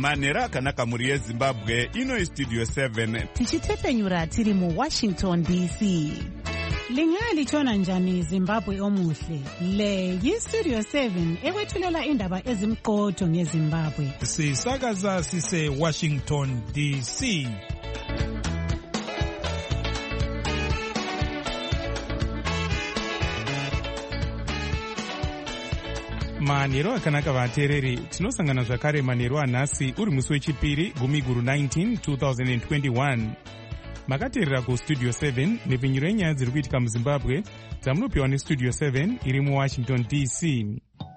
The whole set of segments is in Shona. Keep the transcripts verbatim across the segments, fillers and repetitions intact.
manhero akanaka mhuri yezimbabwe. Ino istudio seven tichitepenyura tiri muwashington D C. Lingalitshona njani Zimbabwe omuhle? Le yistudio seven ekwethulela indaba ezimqotho ngeZimbabwe. Sisakaza sise Washington D C. Manhero akanaka vateereri, tinosangana zvakare manhero anhasi uri musi wechipiri gumiguru nineteen twenty twenty-one. Makateerera kustudio seven nepfenyuro yenyaya dziri kuitika muZimbabwe dzamunopiwa nestudio seven iri muWashington D C.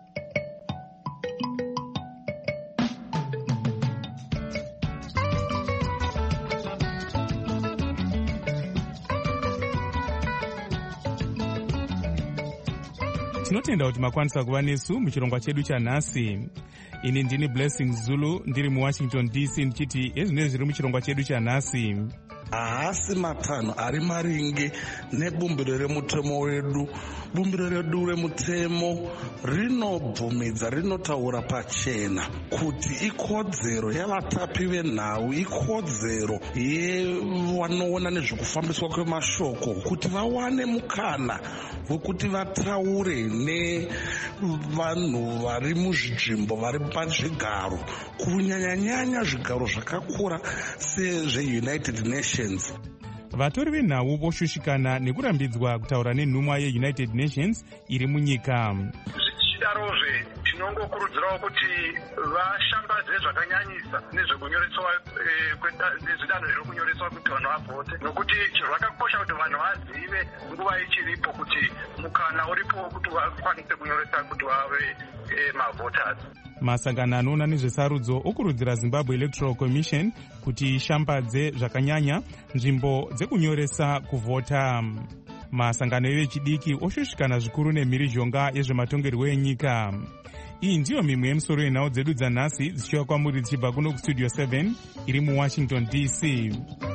Tinotenda kuti makwanisa kuva nesu muchirongwa chedu chanhasi. Ini ndini Blessing Zulu ndiri muWashington D C ndichiti ezvinenge zviri muchirongwa chedu chanhasi. Haasi matanho ari maringe nebumbiro remutemo wedu. Bumbiro redu remutemo rinobvumidza, rinotaura pachena kuti ikodzero yavatapi venhau, ikodzero yevanoona nezvekufambiswa kwemashoko kuti vawane mukana wekuti vataure nevanhu vari muzvitsvimbo, vari pazvigaro, kunyanyanyanya zvigaro zvakakura sezveUnited Nations. Vatori venhau voshushikana nekurambidzwa kutaura nenhumwa yeUnited Nations iri munyika. Zvichidarozve tinongokurudzirawo kuti vashambadze zvakanyanyisa nezvekunyoreswa nezvidanho zviri kunyoreswa kuti vanhu vavhote, nokuti zvakakosha kuti vanhu vazive nguva ichiripo kuti mukana uripo kuti vakwanise kunyoresa kuti vave mavhoters. Masangano anoona nezvesarudzo okurudzira Zimbabwe Electoral Commission kuti ishambadze zvakanyanya nzvimbo dzekunyoresa kuvhota. Masangano evechidiki oshushikana zvikuru nemhirizhonga yezvematongerwo enyika. Iyi ndiyo mimwe yemusoro yenhau dzedu dzanhasi dzichiwa kwamuri dzichibva kuno kustudio seven iri muWashington D C.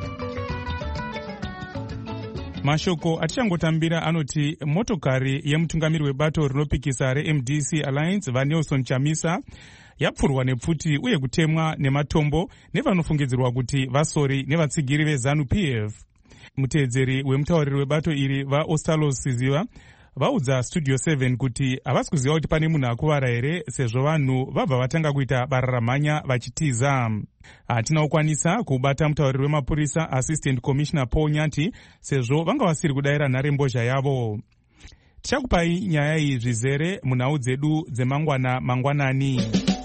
Mashoko atichangotambira anoti motokari yemutungamiri webato rinopikisa reM D C Alliance vaNelson Chamisa yapfurwa nepfuti uye kutemwa nematombo nevanofungidzirwa kuti vasori nevatsigiri veZANU P F. Muteedzeri wemutauriri webato iri vaOstalos Siziva vaudza studio seven kuti havasi kuziva kuti pane munhu akuvara here sezvo vanhu vabva vatanga kuita bararamhanya vachitiza. Hatina kukwanisa kubata mutauriri wemapurisa Assistant Commissioner Paul Nyati sezvo vanga vasiri kudayira nharembozha yavo. Tichakupai nyaya iyi zvizere munhau dzedu dzemangwana mangwanani.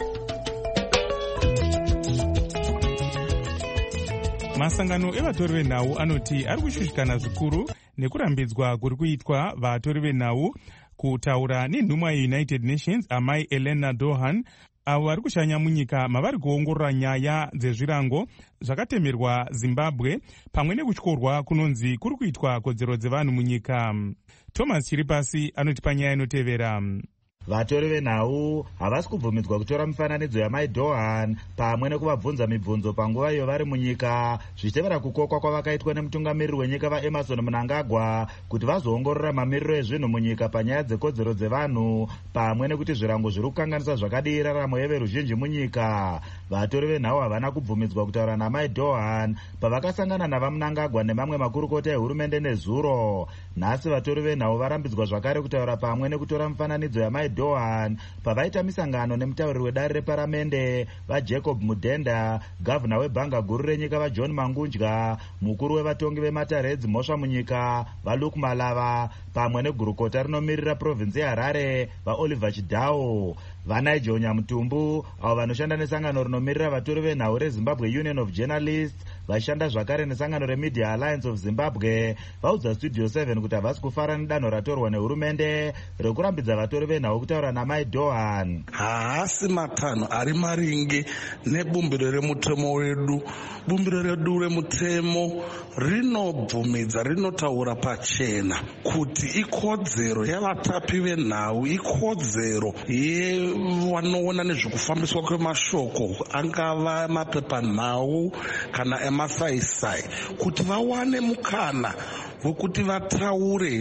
Masangano evatori venhau anoti ari kushushikana zvikuru nekurambidzwa kuri kuitwa vatori venhau kutaura nenhumwa yeUnited Nations amai Elena Dohan avo vari kushanya munyika mavari kuongorora nyaya dzezvirango zvakatemerwa Zimbabwe pamwe nekutyorwa kunonzi kuri kuitwa kodzero dzevanhu munyika. Thomas Chiripasi anotipa nyaya inotevera. Vatori venhau havasi kubvumidzwa kutora mifananidzo yamai Dohan pamwe nekuvabvunza mibvunzo panguva iyo vari munyika zvichitevera kukokwa kwavakaitwa nemutungamiriri wenyika vaEmerson Mnangagwa kuti vazoongorora mamiriro ezvinhu munyika panyaya dzekodzero dzevanhu pamwe nekuti zvirango zviri kukanganisa zvakadii raramo yeveruzhinji munyika. Vatori venhau havana kubvumidzwa kutaura namai Dohan pavakasangana navaMnangagwa nemamwe makurukota ehurumende nezuro. Nhasi vatori venhau varambidzwa zvakare kutaura pamwe nekutora mifananidzo yamai Dohan pavaita misangano nemutauriri wedare reparamende vaJacob Mudenda, gavhuna webhanga guru renyika vaJohn Mangunja, mukuru wevatongi vematareds mhosva munyika vaLuke Malava pamwe negurukota rinomirira provinsi yeHarare vaOliver Chidhao. VaNigel Nyamutumbu avo vanoshanda nesangano rinomirira vatori venhau reZimbabwe Union of Journalists vashanda zvakare nesangano reMedia Alliance of Zimbabwe vaudza studio seven kuti havasi kufara nedanho ratorwa nehurumende rekurambidza vatori venhau kutaura namai Dohan. Haasi matanho ari maringe nebumbiro remutemo wedu. Bumbiro redu remutemo rinobvumidza, rinotaura pachena kuti ikodzero yavatapi venhau, ikodzero yevanoona nezvekufambiswa kwemashoko angava mapepanhau kana emasaisai kuti vawane mukana vokuti vataure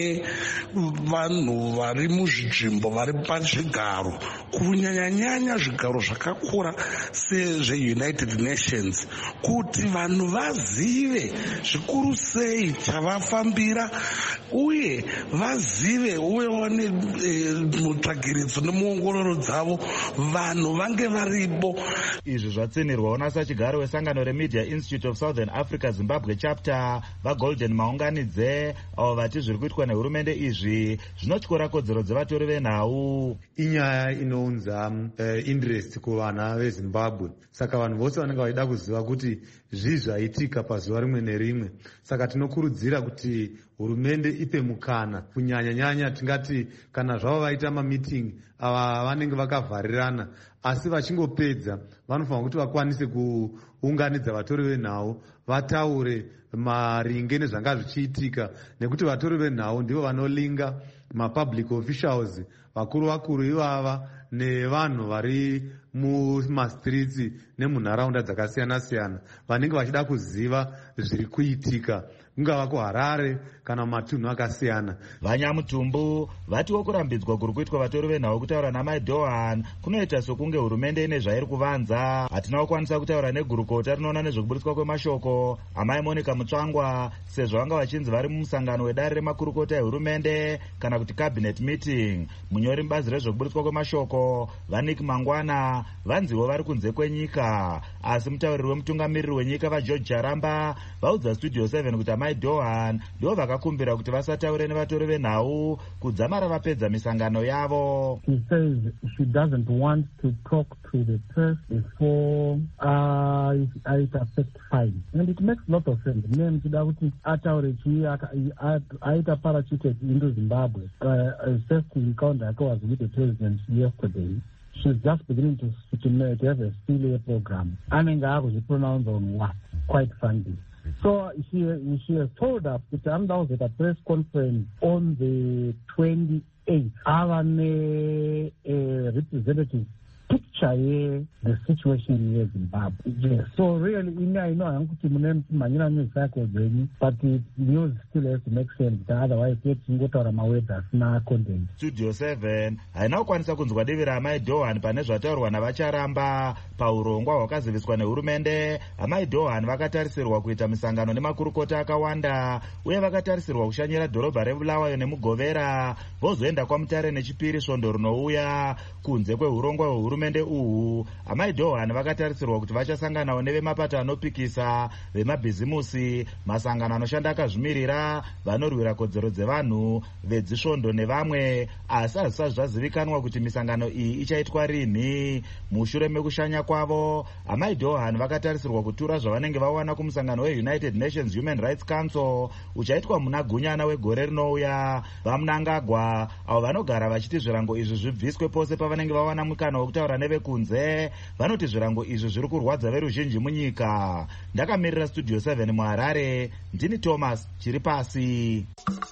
nevanhu vari muzvinzvimbo vari pazvigaro, kunyanyanyanya zvigaro zvakakura sezveunited nations, kuti vanhu vazive zvikuru sei chavafambira uye vazive uye wane mutsvagiridzo nemuongororo dzavo vanhu vange varipo. Izvi zvatsinirwawo nasachigaro wesangano remedia institute of southern africa zimbabwe chapter vagolden maunganidze avo vati zviri kuitwa nehurumende izvi zvinotyora kodzero dzevatori venhau. Inyaya inounza uh, interest kuvana vezimbabwe, saka vanhu vose vanenge vaida kuziva kuti zvii zvaitika pazuva rimwe nerimwe. Saka tinokurudzira kuti hurumende ipe mukana, kunyanya-nyanya tingati kana zvavo vaita mamiting ava vanenge vakavharirana, asi vachingopedza vanofanira kuti vakwanise kuunganidza vatori venhau vataure maringe nezvanga zvichiitika, nekuti vatori venhau ndivo vanolinga mapublic officials vakuru vakuru ivava nevanhu vari mumastreets nemunharaunda dzakasiyana-siyana vanenge vachida kuziva zviri kuitika, kungava kuHarare kana matunhu akasiyana. Vanyamutumbu vatiwo kurambidzwa kuri kuitwa vatori venhau kutaura namai Dohan kunoita sokunge hurumende ine zvairi kuvanza. Hatina kukwanisa kutaura negurukota rinoona nezvekuburitswa kwemashoko amai Monica Mutsvangwa sezvo vanga vachinzi vari mumusangano wedare remakurukota ehurumende kana kuti cabinet meeting. Munyori mubazi rezvekuburitswa kwemashoko Vanik Mangwana vanziwo vari kunze kwenyika, asi mutauriri wemutungamiriri wenyika vaGeorge Charamba vaudza Studio seven kuti amai Dohan ndivo vakakumbira kuti vasataure nevatori venhau kudzamara vapedza misangano yavo. She says she doesn't want to talk to the press before uh, it affects fine. And it makes a lot of sense. Mene mchida kuti ataure chi aita parachuted into Zimbabwe. Uh, first encounter I was with the president yesterday. She's just beginning to, to, to have a still program. Anenge akuzvipronounce on what? Quite frankly. So she, she has told us that I was at a press conference on the twenty-eighth. Our uh, representative picture here, the situation in Zimbabwe. Yes. So really, I know I'm going to manila news cycles, but the news still has to make sense. Otherwise, it's going to my way that's not content. Studio seven haina kukwanisa kunzwa divi raamai Dohan pane zvataurwa navacharamba paurongwa hwakaziviswa nehurumende. Amai Dohan vakatarisirwa kuita misangano nemakurukota akawanda uye vakatarisirwa kushanyira dhorobha reBulawayo nemugovera vozoenda kwaMutare nechipiri svondo rinouya kunze kwehurongwa hwehurumende uhu. Amai Dohan vakatarisirwa kuti vachasanganawo nevemapato anopikisa, vemabhizimusi, masangano anoshanda akazvimirira, vanorwira kodzero dzevanhu, vedzisvondo nevamwe, asi hazvisati zvazivikanwa kuti misangano iyi ichaitwa rini. Mushure mekushanya kwavo, amai Dohan vakatarisirwa kutura zvavanenge vawana kumusangano weUnited Nations Human Rights Council uchaitwa muna Gunyana wegore rinouya. Vamunangagwa avo vanogara vachiti zvirango izvi zvibviswe pose pavanenge vawana mukana wekutaura nevekunze vanoti zvirango izvi zviri kurwadza veruzhinji munyika. Ndakamirira Studio seven muHarare, ndini Thomas chiri pasi.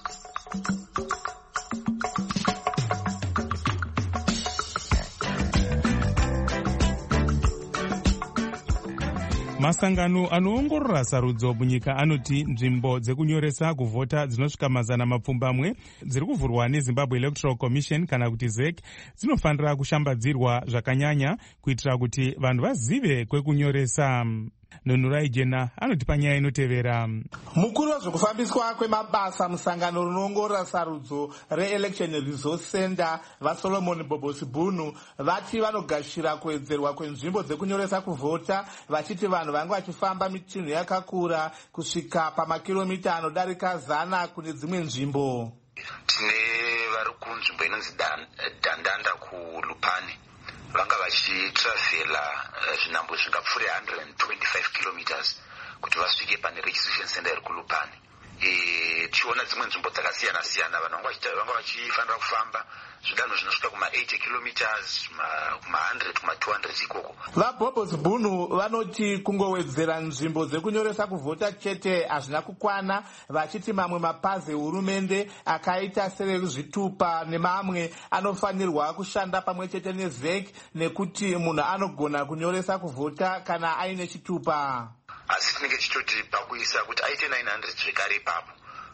Masangano anoongorora sarudzo munyika anoti nzvimbo dzekunyoresa kuvhota dzinosvika mazana mapfumbamwe dziri kuvhurwa neZimbabwe Electoral Commission kana kuti Z E C dzinofanira kushambadzirwa zvakanyanya kuitira kuti vanhu vazive kwekunyoresa. Nonhurai Jena anoti panyaya inotevera. Mukuru wezvekufambiswa kwemabasa musangano rinoongorora sarudzo reElection Resource Center vaSolomon Bobosibhunu vati vanogashira kuwedzerwa kwenzvimbo dzekunyoresa kuvhota, vachiti vanhu vange vachifamba mitinhu yakakura kusvika pamakiromita anodarika zana kune dzimwe nzvimbo. Tine vari kunzvimbo inonzi Dandanda kuLupane vanga vachitravhela zvinhambo zvingapfuure one hundred twenty-five kilometers kuti vasvike pane registration center iri kuLupane. E, tichiona dzimwe nzvimbo dzakasiyana siyana vanhu vanga vachifanira kufamba zvidanho zvinosvika kuma eighty kilometers kuma one hundred kuma two hundred ikoko. VaBobosibhunu vanoti kungowedzera nzvimbo dzekunyoresa kuvhota chete hazvina kukwana, vachiti mamwe mapazi ehurumende akaita serezvitupa nemamwe anofanirwa kushanda pamwe chete neZ E C nekuti munhu anogona kunyoresa kuvhota kana aine chitupa. Asi tinenge tichitoti pakuisa kuti aite nine hundred zvekare ipapo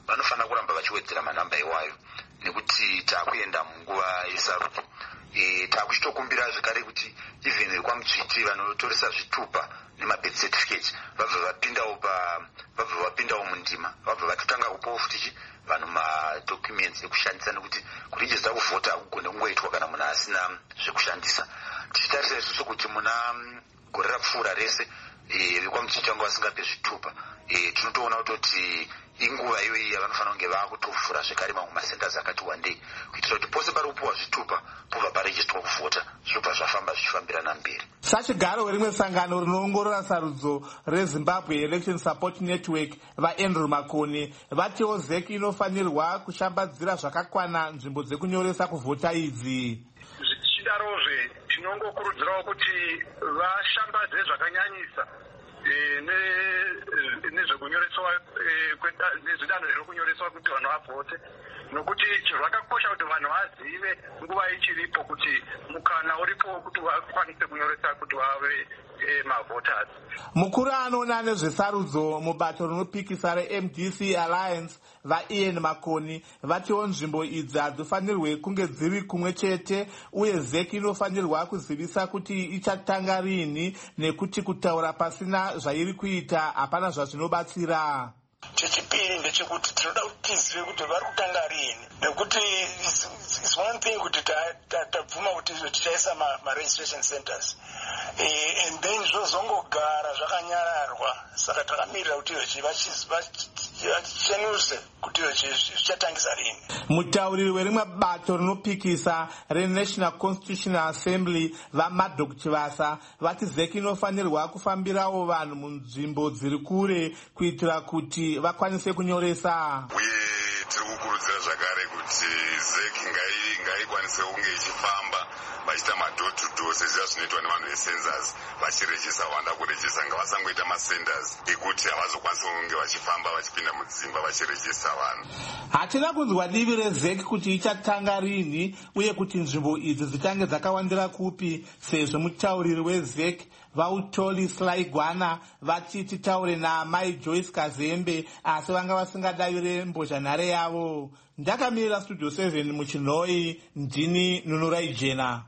vanofanira kuramba vachiwedzera manhamba iwayo nekuti taakuenda munguva yesarudzo. E, taakuchitokumbira zvekare kuti even kwamutsviti vanotoresa zvitupa nemabirth certificate vabva vapindawo pa vabva vapindawo mundima, vabva vatotanga kupawo futi vanhu madocuments ekushandisa, nekuti kurejista kuvhota hakugone kungoitwa kana munhu asina zvekushandisa. Tichitarisa isusu kuti muna gore rapfuura rese vekwamutsviti vanga vasingape zvitupa, tinotoona kutoti inguva iyoyi vanofanira kunge vakutovhura zvekare mamwe masenters akati wandei kuitira kuti pose pari kupiwa zvitupa pobva parejistwa kuvhota zvinobva zvafamba zvichifambirana mberi. Sachigaro werimwe sangano rinoongorora sarudzo reZimbabwe Election Support Network vaAndrew Makoni vatiwo Z E C inofanirwa kushambadzira zvakakwana nzvimbo dzekunyoresa kuvhota idzi. Zvichidarozve tinongokurudzirawo kuti vashambadze zvakanyanyisa nezvekunyoreswa nezvidanho zvinokunyoreswa kuti vanhu vavhote, nokuti zvakakosha kuti vanhu vazive nguva ichiripo kuti mukana uripo kuti vakwanise kunyoresa kuti vave mavhoters. Mukuru anoona nezvesarudzo mubato rinopikisa reM D C Alliance vaIan Makoni vatiwo nzvimbo idzi hadzifanirwe kunge dziri kumwe chete, uye Z E C inofanirwa kuzivisa kuti ichatanga rini nekuti kutaura pasina zvairi kuita hapana zvazvinobatsira. Chechipiri ndechekuti tinoda kuti tizive kuti vari kutanga rini, nekuti is one thing kuti tabvuma kuti tichaisa ma-registration centers and then zvozongogara zvakanyararwa, saka takamirira kuti vachenuse kuti zvichatangisa rini. Mutauriri werimwe bato rinopikisa reNational Constitutional Assembly vaMadok Chivasa vati Z E C inofanirwa kufambirawo vanhu munzvimbo dziri kure kuitira kuti vakwanise kunyoresa. Uye tiri kukurudzira zvakare kuti Z E C ngaikwanise kunge ichifamba vachiita mador to door sezviya zvinoitwa nevanhu vesensors vachirejisa wanda kurejisa, ngavasangoita masenders ekuti havazokwanisa kunge vachifamba vachipinda mudzimba vachirejisa vanhu. Hatina kunzwa divi reZ E C kuti ichatanga rini uye kuti nzvimbo idzi dzichange dzakawandira kupi, sezvo mutauriri weZ E C vautoli Slaigwana vati titaure naamai Joyce Kazembe asi vanga vasingadavire mbozhanhare yavo. Ndakamirira Studio seven muChinoi, ndini Nunurai Jena.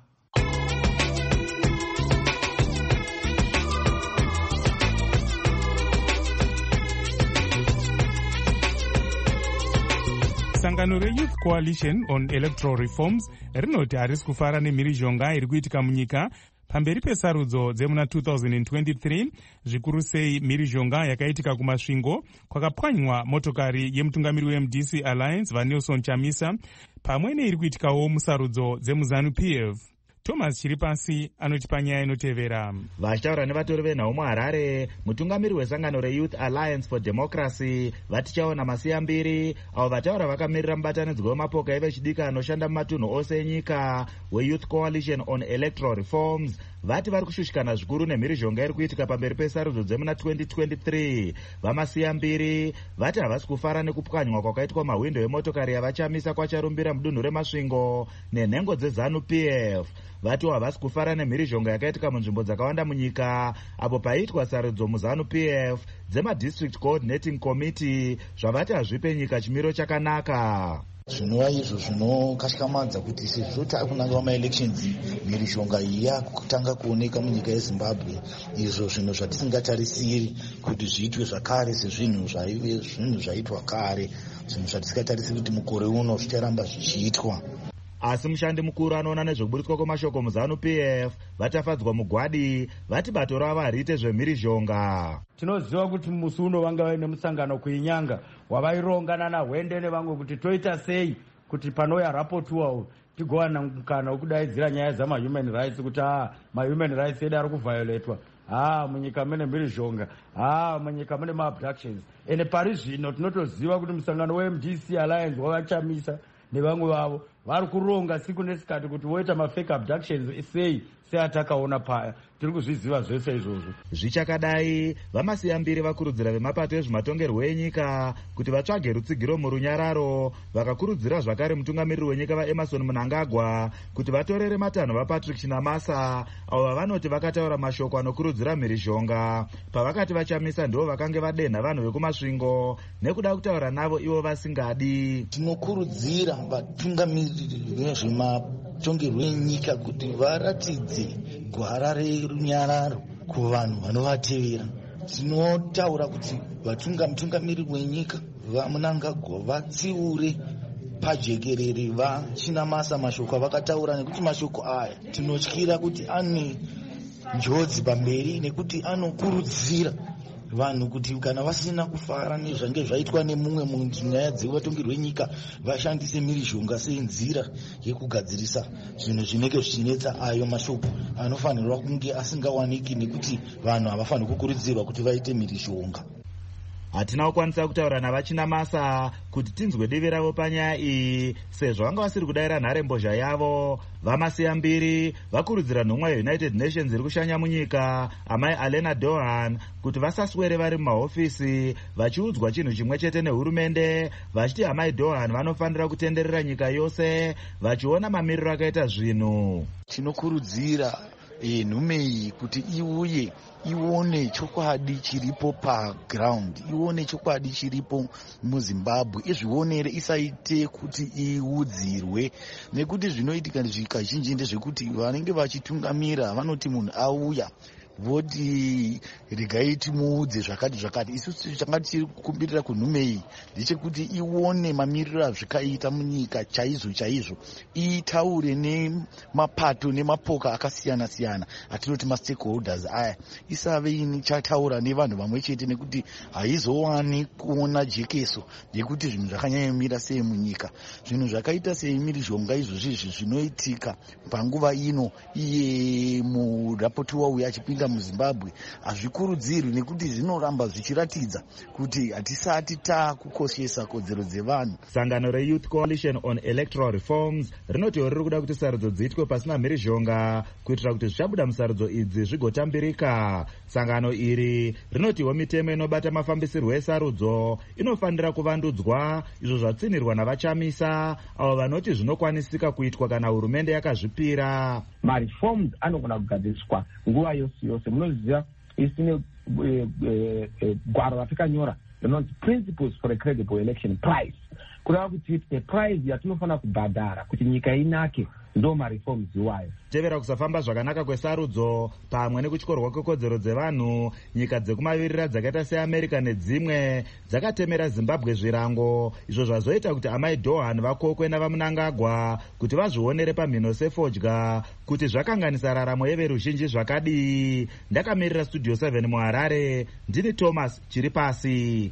Sangano reYouth Coalition on Electoral Reforms rinoti harisi kufara nemhirizhonga iri kuitika munyika pamberi pesarudzo dzemuna two thousand twenty-three, zvikuru sei mhirizhonga yakaitika kumasvingo kwakapwanywa motokari yemutungamiri weM D C Alliance vaNelson Chamisa pamwe neiri kuitikawo musarudzo dzemuZANU-P F. Thomas Chiripasi anotipa nyaya inotevera. Vachitaura nevatori venhau muHarare, mutungamiri wesangano reYouth Alliance for Democracy vatichaona masiya mbiri avo vataura vakamirira mubatanidzwa wemapoka evechidika anoshanda mumatunhu ose enyika weYouth Coalition on Electoral Reforms vati vari kushushikana zvikuru nemhirizhonga iri kuitika pamberi pesarudzo dzemuna twenty twenty-three. Vamasiya mbiri vati havasi kufara nekupwanywa kwakaitwa mahwindo emotokari yavachamisa kwacharumbira mudunhu remasvingo nenhengo dzeZANU-P F. Vati havasi kufara nemhirizhonga yakaitika munzvimbo dzakawanda munyika apo paiitwa sarudzo muZANU-P F dzemadistrict coordinating committee zvavati hazvipe nyika chimiro chakanaka. Zvinova izvo zvinokatyamadza kuti sezvo taakunanga maelections mhirizhonga iyi yakutanga kuoneka munyika yeZimbabwe, izvo zvinhu zvatisingatarisiri kuti zviitwe zvakare sezvinhu zvaive zvinhu zvaitwa kare, zvinhu zvatisingatarisiri kuti mukore uno zvicharamba zvichiitwa. Asi mushandi mukuru anoona nezvekuburitswa kwemashoko muZANU-P F vatafadzwa mugwadi vati bato ravo hariite zvemhirizhonga. Tinoziva kuti musi uno vanga vaine musangano kuinyanga wavaironga naHwende nevamwe kuti toita sei kuti panouya rapotuwa tigowana mukana wekudaidzira nyaya dzamahuman rights kuti ah mahuman rights edu ari kuvhioletwa, ah munyika mune mhirizhonga, ah munyika mune maabductions. Ene pari zvino tinotoziva kuti musangano weM D C Alliance wavachamisa nevamwe vavo vari kuronga siku nesikati kuti voita mafake abductions sei seatakaona paya. Tiri kuzviziva zvese izvozvo. Zvichakadai, vamasiyambiri vakurudzira vemapato ezvematongerwo enyika kuti vatsvage rutsigiro murunyararo. Vakakurudzira zvakare mutungamiriri wenyika vaEmmerson Mnangagwa kuti vatorere matanho vaPatrick Chinamasa, avo vavanoti vakataura mashoko anokurudzira mhirizhonga. Pavakati vachamisa ndivo vakange vadenha vanhu vekumasvingo nekuda kutaura navo ivo vasingadi. Tinokurudzira vatungamiriri vezvematongerwo enyika kuti varatidze gwara rerunyararo kuvanhu vanovatevera. Tinotaura kuti vatunga mutungamiriri wenyika vaMnangagwa vatsiure pajekerere vaChinamasa mashoko avakataura, nekuti mashoko aya tinotyira kuti ane njodzi pamberi, nekuti anokurudzira vanhu kuti kana vasina kufara nezvange zvaitwa nemumwe munyaya dzevatongerwo wenyika vashandise mhirizhonga senzira yekugadzirisa zvinhu zvinenge zvichinetsa. Ayo mashoko anofanirwa kunge asingawaniki, nekuti vanhu havafaniri kukurudzirwa kuti vaite mhirizhonga. Hatina kukwanisa kutaura navaChinamasa kuti tinzwe divi ravo panyaya iyi, sezvo vanga vasiri kudayira nharembozha yavo. Vamasiyambiri vakurudzira nhomwa yeUnited Nations iri kushanya munyika, amai Alena Dohan, kuti vasaswere vari mumahofisi vachiudzwa chinhu chimwe chete nehurumende, vachiti amai Dohan vanofanira kutenderera nyika yose vachiona mamiriro akaita zvinhu. Tinokurudzira nhume iyi kuti iuye ione chokwadi chiripo paground, ione chokwadi chiripo muZimbabwe, izvionere, isaite kuti iudzirwe, nekuti zvinoitika kazhinji ndezvekuti vanenge vachitungamira vanoti munhu auya voti regai timuudze zvakati zvakati. Isusu changa tichikumbirira kunhume iyi ndechekuti ione mamiriro azvikaita munyika chaizvo chaizvo, itaure nemapato nemapoka akasiyana siyana atinoti mastakeholders aya, isave ichataura nevanhu vamwe chete, nekuti haizowani kuona jekeso yekuti zvinhu zvakanyanyomira sei munyika. Zvinhu zvakaita semhirizhonga izvozvizvi zvinoitika panguva ino iye murapotiwa uya achipinda muZimbabwe hazvikurudzirwi, nekuti zvinoramba zvichiratidza kuti hatisati takukoshesa kodzero dzevanhu. Sangano reYouth Coalition on Electoral Reforms rinotiwo riri kuda kuti sarudzo dziitwe pasina mhirizhonga kuitira kuti zvichabuda musarudzo idzi zvigotambirika. Sangano iri rinotiwo mitemo inobata mafambisirwo esarudzo inofanira kuvandudzwa, izvo zvatsinirwa navachamisa avo vanoti zvinokwanisika kuitwa kana hurumende yakazvipira. Mareforms anogona kugadziriswa nguva yose yose. Munoziva isine gwaro ratakanyora rinonzi Principles for a Credible Election Price, kureva kuti a price yatinofanira kubhadhara kuti nyika inake ndo mareforms iwayo. Tevera kusafamba zvakanaka kwesarudzo pamwe nekutyorwa kwekodzero dzevanhu, nyika dzekumavirira dzakaita seAmerica nedzimwe dzakatemera Zimbabwe zvirango, izvo zvazoita kuti amai Dohan vakokwe navaMnangagwa kuti vazvionere pamhino sefodya kuti zvakanganisa raramo yeveruzhinji zvakadii. Ndakamirira Studio seven muHarare, ndini Thomas Chiripasi.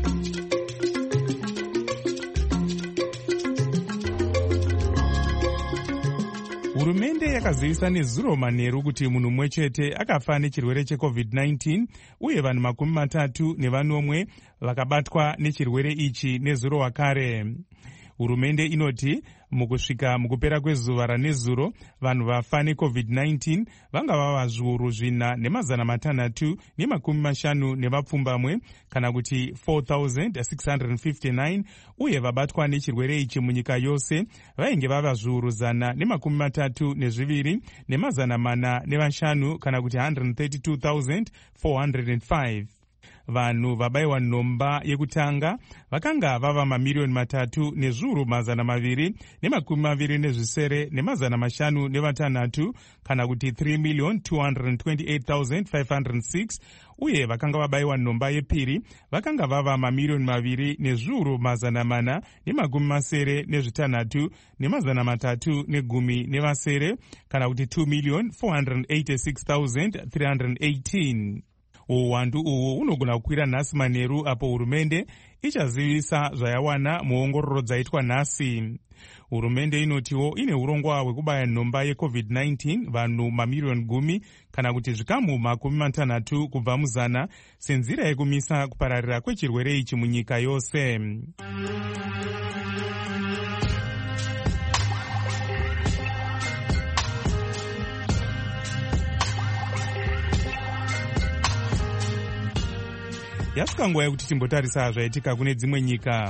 Hurumende yakazivisa nezuro manheru kuti munhu mumwe chete akafa nechirwere checovid nineteen uye vanhu makumi matatu nevanomwe vakabatwa nechirwere ichi nezuro wakare. Hurumende inoti mukusvika mukupera kwezuva ranezuro vanhu vafa necovid nineteen vanga vava zviuru zvina nemazana matanhatu nemakumi mashanu nevapfumbamwe kana kuti four thousand six hundred fifty-nine, uye vabatwa nechirwere ichi munyika yose vainge vava zviuru zana nemakumi matatu nezviviri nemazana mana nevashanu kana kuti one hundred thirty-two thousand four hundred five. Vanhu vabayiwa nhomba yekutanga vakanga vava mamiliyoni matatu nezviuru mazana maviri nemakumi maviri nezvisere nemazana mashanu nevatanhatu kana kuti three million two hundred twenty-eight thousand five hundred six, uye vakanga vabayiwa nhomba yepiri vakanga vava mamiliyoni maviri nezviuru mazana mana nemakumi masere nezvitanhatu nemazana matatu negumi nevasere kana kuti two million four hundred eighty-six thousand three hundred eighteen. Uwandu uhu unogona kukwira nhasi manheru apo hurumende ichazivisa zvayawana muongororo dzaitwa nhasi. Hurumende inotiwo ine urongwa hwekubaya nhomba yecovid nineteen vanhu mamiliyoni gumi kana kuti zvikamu makumi matanhatu kubva muzana senzira yekumisa kupararira kwechirwere ichi munyika yose. yasvika nguva yekuti timbotarisa zvaitika kune dzimwe nyika.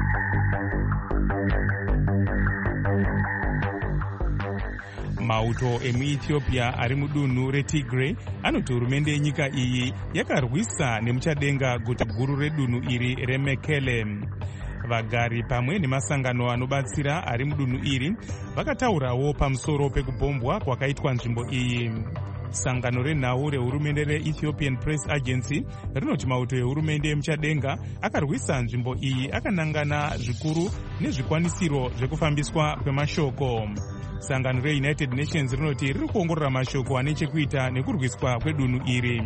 Mauto emuEthiopia ari mudunhu reTigray anoti hurumende yenyika iyi yakarwisa nemuchadenga guta guru redunhu iri reMekele. Vagari pamwe nemasangano anobatsira ari mudunhu iri vakataurawo pamusoro pekubhombwa kwakaitwa nzvimbo iyi. Sangano renhau rehurumende reEthiopian Press Agency rinoti mauto ehurumende yemuchadenga akarwisa nzvimbo iyi akanangana zvikuru nezvikwanisiro zvekufambiswa kwemashoko. Sangano reUnited Nations rinoti riri kuongorora mashoko ane chekuita nekurwiswa kwedunhu iri.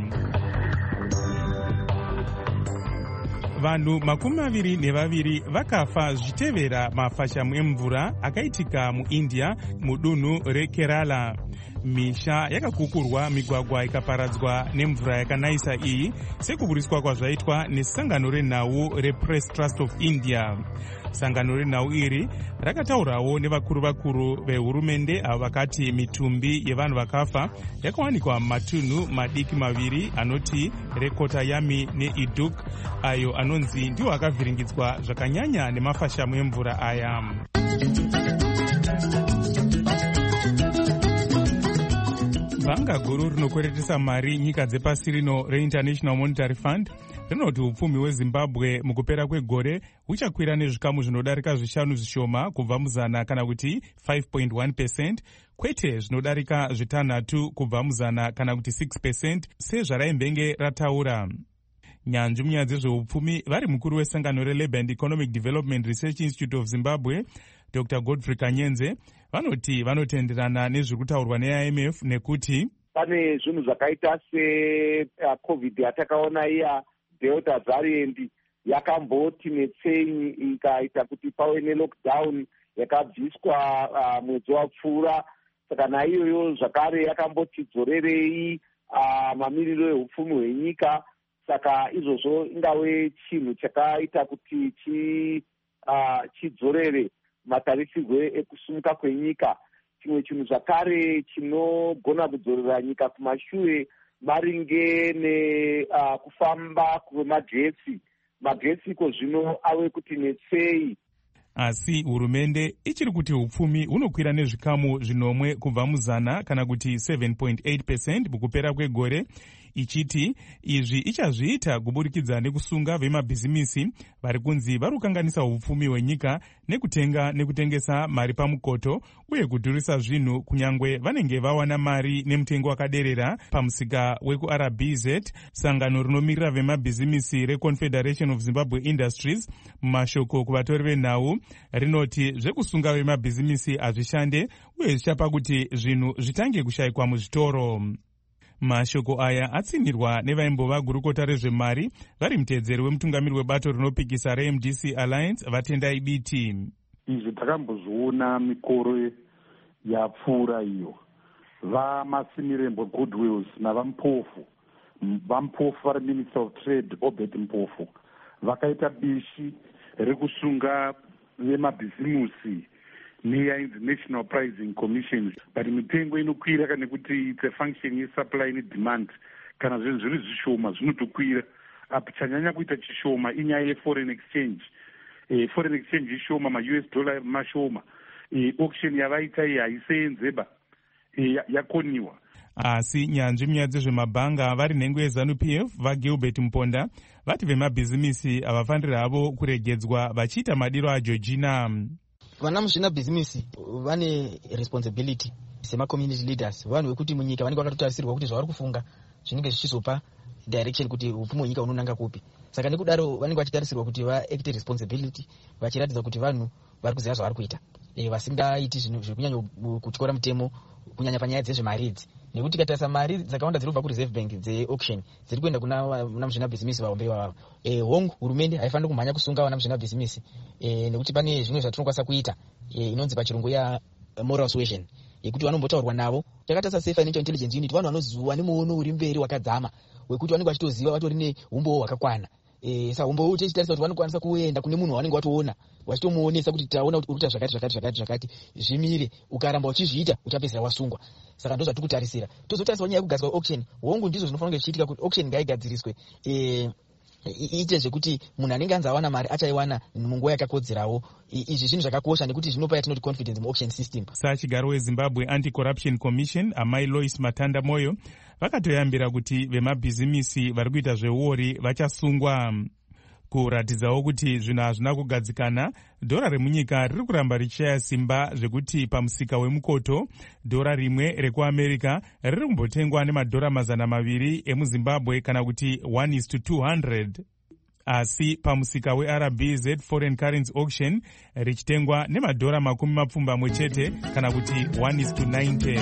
Vanhu makumi maviri nevaviri vakafa zvichitevera mafashamu emvura akaitika muIndia mudunhu reKerala. Misha yakakukurwa, migwagwa ikaparadzwa nemvura yakanayisa iyi sekuburiswa kwazvaitwa nesangano renhau rePress Trust of India. Sangano renhau iri rakataurawo nevakuru vakuru vehurumende avo vakati mitumbi yevanhu vakafa yakawanikwa matunhu madiki maviri anoti reKotayami neIduk, ayo anonzi ndiwo akavhiringidzwa zvakanyanya nemafashamu emvura aya. Bhanga guru rinokweretesa mari nyika dzepasi rino reInternational Monetary Fund rinoti upfumi hweZimbabwe mukupera kwegore huchakwira nezvikamu zvinodarika zvishanu zvishoma kubva muzana kana kuti five point one percent, kwete zvinodarika zvitanhatu kubva muzana kana kuti six percent sezvaraimbenge rataura. Nyanzvi munyaya dzezveupfumi vari mukuru wesangano reLabour and Economic Development Research Institute of Zimbabwe Doctor Godfrey Kanyenze vanoti vanotenderana nezviri kutaurwa neI M F nekuti pane zvinhu zvakaita secovid yatakaona iya delta variant yakamboti netsenyi ikaita kuti pave nelockdown yakabviswa uh, mwedzi wapfuura. Saka naiyoyo zvakare yakamboti dzorerei uh, mamiriro ehupfumi hwenyika. Saka izvozvo ingave chinhu chakaita kuti chi uh, chidzorere matarisirwe ekusumuka kwenyika. Chimwe chinhu zvakare chinogona kudzorera nyika kumashure maringe nekufamba uh, kwemagetsi. Magetsi iko zvino ave kuti netsei. Asi hurumende ichiri kuti upfumi hunokwira nezvikamu zvinomwe kubva muzana kana kuti seven point eight percent mukupera kwegore, ichiti izvi ichazviita kuburikidza nekusunga vemabhizimisi vari kunzi vari kukanganisa upfumi hwenyika nekutenga nekutengesa mari pamukoto uye kudhurisa zvinhu kunyangwe vanenge vawana mari nemutengo wakaderera pamusika wekuR B Z. Sangano rinomirira vemabhizimisi reConfederation of Zimbabwe Industries mumashoko kuvatori venhau rinoti zvekusunga vemabhizimisi hazvishande uye zvichapa kuti zvinhu zvitange kushayikwa muzvitoro. Mashoko aya atsinirwa nevaimbova gurukota rezvemari vari muteedzeri wemutungamiri webato rinopikisa reM D C Alliance Vatendai Biti. Izvi takambozviona mikoro yapfuura iyo. Vamasimirembo Goodwills navampofu vampofu vari Minister of Trade Obed Mpofu vakaita bishi rekusunga vemabhizimusi neyainzi National Pricing Commission, but mitengo inokwira kana kuti it's a function yesupply nedemand. Kana zvinhu zviri zvishoma zvinotokwira. Apa chanyanya kuita chishoma inyaya yeforeign exchange. E, foreign exchange ishoma, ma-U S dollar mashoma. E, auction yavaita iyi haisenzeba, e, yakoniwa. Asi nyanzvi munyaya dzezvemabhanga vari nhengo yeZanu-P F vaGilbert Mponda vati vemabhizimisi havafaniri havo kuregedzwa vachiita madiro aJoργina. Vana muzvina bhizimisi vane responsibility sema-community leaders, vanhu vekuti munyika vanenge vakatotarisirwa kuti zvavari kufunga zvinenge zvichizopa direction kuti upfumi hwenyika hunonanga kupi. Saka nekudaro vanenge vachitarisirwa kuti vaacte responsibility vachiratidza kuti vanhu vari kuziva zvavari kuita, e, vasingaiti zvinhu zviri kunyanya kutyora mutemo kunyanya panyaya dzezvemari idzi. Nekuti tikatarisa mari dzakawanda dzinobva kureserve bank dzeauction dziri kuenda kuna vana muzvina bhizimisi vaombe vavo. E, hongu hurumende haifaniri kumhanya kusunga vana muzvina bhizimisi, e, nekuti pane zvimwe zvatinokwanisa kuita, e, inonzi pachirungu ya moral suasion, yekuti vanombotaurwa navo. Takatarisa seFinancial Intelligence Unit vanhu vanozuva nemuono uri mberi wakadzama wekuti vanenge vachitoziva vatori neumbowo hwakakwana. E, sa umbowo uchitarisa kuti vanokwanisa kuenda kune munhu wanenge watoona vachitomuonesa kuti taona kuti urikuita zvakati zvakati zvakati zvakati zvimire, ukaramba uchizviita uchapedzera wasungwa. Saka ndo zvatiri kutarisira. Tozotarisa nyaya yekugadzirwa auction, hongu ndizvo zvinofanira zvichiitika kuti auction ngaigadziriswe e, iite zvekuti munhu anenge anzi awana mari achaiwana munguva yakakodzerawo. Izvi zvinhu zvakakosha nekuti zvinopa yatinoti confidence muauction system. Sachigaro weZimbabwe Anti-Corruption Commission amai Lois Matanda Moyo vakatoyambira kuti vemabhizimisi vari kuita zveuori vachasungwa. Kuratidzawo kuti zvinhu hazvina kugadzikana, dhora remunyika riri kuramba richishaya simba zvekuti pamusika wemukoto dhora rimwe rekuamerica riri kumbotengwa nemadhora mazana maviri emuzimbabwe kana kuti one is to two hundred. Asi pamusika weR B Z Foreign Currency Auction richitengwa nemadhora makumi mapfumbamwe chete kana kuti one is to ninety.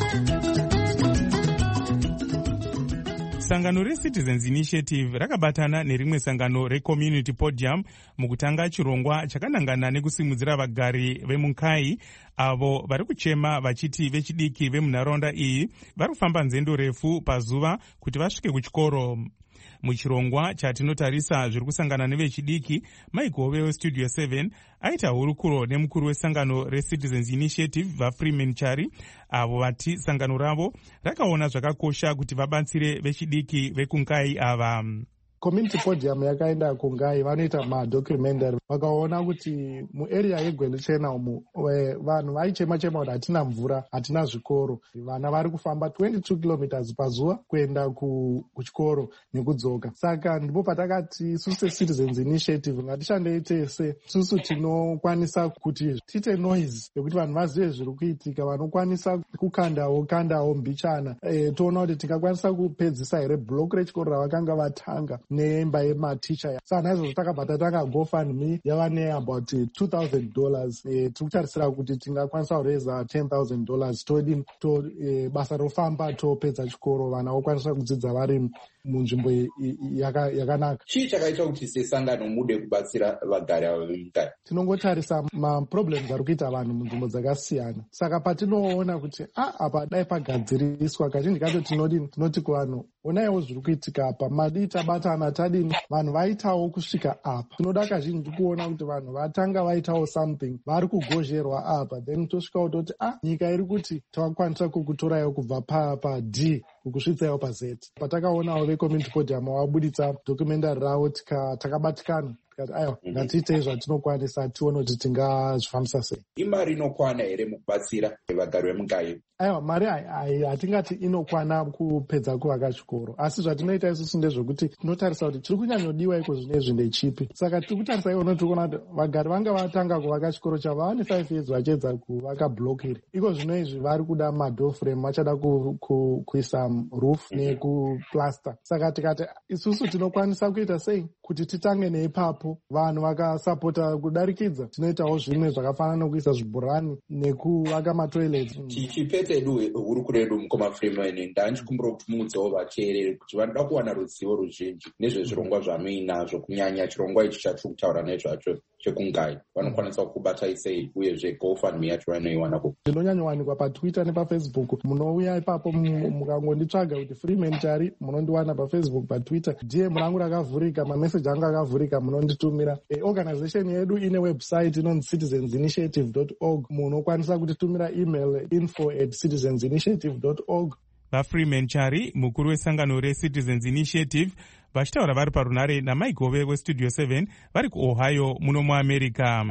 Sangano reCitizens Initiative rakabatana nerimwe sangano reCommunity Podium mukutanga chirongwa chakanangana nekusimudzira vagari vemunkai avo vari kuchema vachiti vechidiki vemunharaunda iyi vari kufamba nzendo refu pazuva kuti vasvike kuchikoro. Muchirongwa chatinotarisa zviri kusangana nevechidiki, Mike Hove weStudio seven aita hurukuro nemukuru wesangano reCitizens Initiative vaFreeman Chari avo vati sangano ravo rakaona zvakakosha kuti vabatsire vechidiki vekunkai ava. Community Podium yakaenda kungai vanoita madocumentary vakaona kuti muarea yeGwelechena umu vanhu vaichema chema kuti hatina mvura, hatina zvikoro. Vana vari kufamba twenty-two kilometers pazuva kuenda kuchikoro nekudzoka. Saka ndipo patakati isusu seCitizens Initiative ngatishandei tese, isusu tinokwanisa kuti tiite noise yekuti vanhu vazive zviri kuitika, vanokwanisa kukandawo kandawo mbichana. E, toona kuti tingakwanisa kupedzisa here block rechikoro ravakanga vatanga neimba yematicha. Saka naizvozvo takabata tanga GoFundMe yava neabout two thousand dollars. E, tiri kutarisira kuti tingakwanisa kureza ten thousand dollars todi to e, basa rofamba topedza chikoro vana vokwanisa kudzidza vari munzvimbo yakanaka. Chii chakaita kuti sesangano mude kubatsira vagari ava vemunkai? Tinongotarisa maproblems ari kuita vanhu munzvimbo dzakasiyana. Saka patinoona kuti ah apa dai pagadziriswa kazhinji kacho tinodini tinoti kuvanhu onaiwo zviri kuitika apa, madi tabatana tadini, vanhu vaitawo kusvika apa. Tinoda kazhinji kuona kuti vanhu vatanga vaitawo something, vari kugozherwa apa, then tosvikawo toti ah nyika iri kuti takakwanisa kukutorayo kubva pa D kukusvitsayo pa Z. Patakaonawo veCommunity Podium wabuditsa documentary ravo takabatikana tikati aiwa ngatiitei zvatinokwanisa tione kuti tingazvifambisa sei. Imari inokwana here mukubatsira vagari vemunkai? Aiwa, mari hatingati inokwana kupedza kuvaka chikoro, asi zvatinoita isusu ndezvokuti tinotarisa kuti chiri kunyanyodiwa iko zvinezvi ndechipi. Saka tiri kutarisa ikono tikuona kuti vagari vanga vatanga kuvaka chikoro chavo vava ne-five years vachiedza kuvaka block iri. Iko zvino izvi vari kuda madoor frame, vachada kuisa roof nekuplaster. Saka tikati isusu tinokwanisa kuita sei kuti titange neipapo, vanhu vakasapota kudarikidza tinoitawo zvimwe zvakafanana nokuisa zvibhorani nekuvaka matoilets. Chipete edu hurukuro yedu mukoma Freeman, ndanchikumbira kuti muudzewo vateereri kuti vanoda kuwana ruzivo ruzhinji nezvezvirongwa zvamuinazvo, kunyanya chirongwa ichi chatiri kutaura nezvacho chekungai, vanokwanisa kubata sei, uyezve GoFundMe yacho vanoiwanapo. Ndinonyanyowanikwa paTwitter nepaFacebook. Munouya ipapo mukangonditsvaga kuti Freeman Chari munondiwana paFacebook, paTwitter. D M rangu rakavhurika, mameseji angu akavhurika, munonditumira. E, organization yedu ine website inonzi citizens initiative dot org. Munokwanisa kutitumira email info at citizens initiative dot org. VaFreeman Chari, mukuru wesangano reCitizens Initiative, vachitaura vari parunare naMike Hove weStudio seven vari kuOhio muno muAmerica.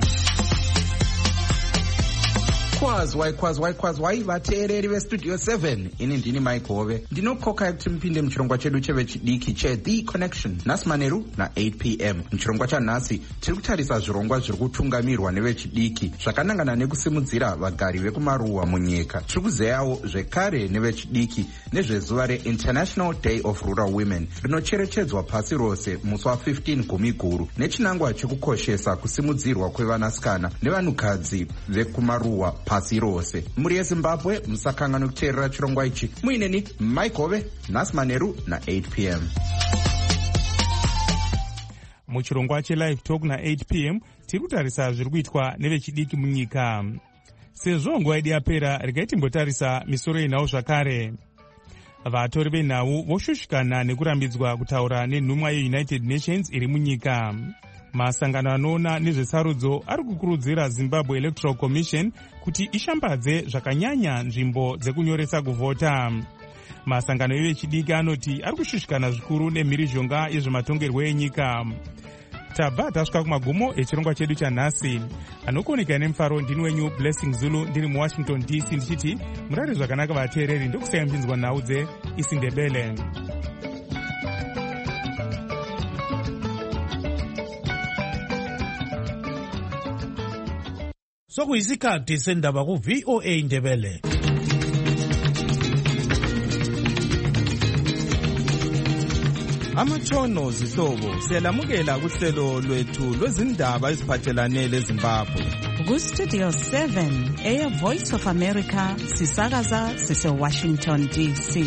Kwazwai kwazwai kwazwai vateereri veStudio seven, ini ndini Mike Hove. Ndinokoka kuti mupinde muchirongwa chedu chevechidiki cheThe Connection nhasi manheru na-eight p m. Muchirongwa chanhasi tiri kutarisa zvirongwa zviri kutungamirwa nevechidiki zvakanangana nekusimudzira vagari vekumaruwa munyika. Tiri kuzeyawo zvekare nevechidiki nezvezuva reInternational Day of Rural Women rinocherechedzwa pasi rose musi wa15 gumi guru, nechinangwa chekukoshesa kusimudzirwa kwevanasikana nevanhukadzi vekumaruwa pasi rose. Muri yeZimbabwe musakangana kuteerera chirongwa ichi. Muineni Mike Hove, nhasi manheru na-eight p m. Muchirongwa cheLive Talk na-eight p m tiri kutarisa zviri kuitwa nevechidiki munyika. Sezvo nguva yedu yapera, regai timbotarisa misoro yenhau zvakare. Vatori venhau voshushikana nekurambidzwa kutaura nenhumwa yeUnited Nations iri munyika. Masangano anoona nezvesarudzo ari kukurudzira Zimbabwe Electoral Commission kuti ishambadze zvakanyanya nzvimbo dzekunyoresa kuvhota. masangano evechidiki anoti ari kushushikana zvikuru nemhirizhonga yezvematongerwo enyika. tabva tasvika kumagumo echirongwa chedu chanhasi. Anokuoneka nemufaro ndini wenyu Blessing Zulu ndiri muWashington D C ndichiti murare zvakanaka vateereri ndokusayambinzwa nhau dzeIsindebele. Sokuyisikhathi sendaba ku V O A Ndebele. Amatshono zihlobo siyalamukela kuhlelo lwethu lwezindaba eziphathelane leZimbabwe. Ku-Studio seven Air Voice of America sisakaza sise-Washington D C.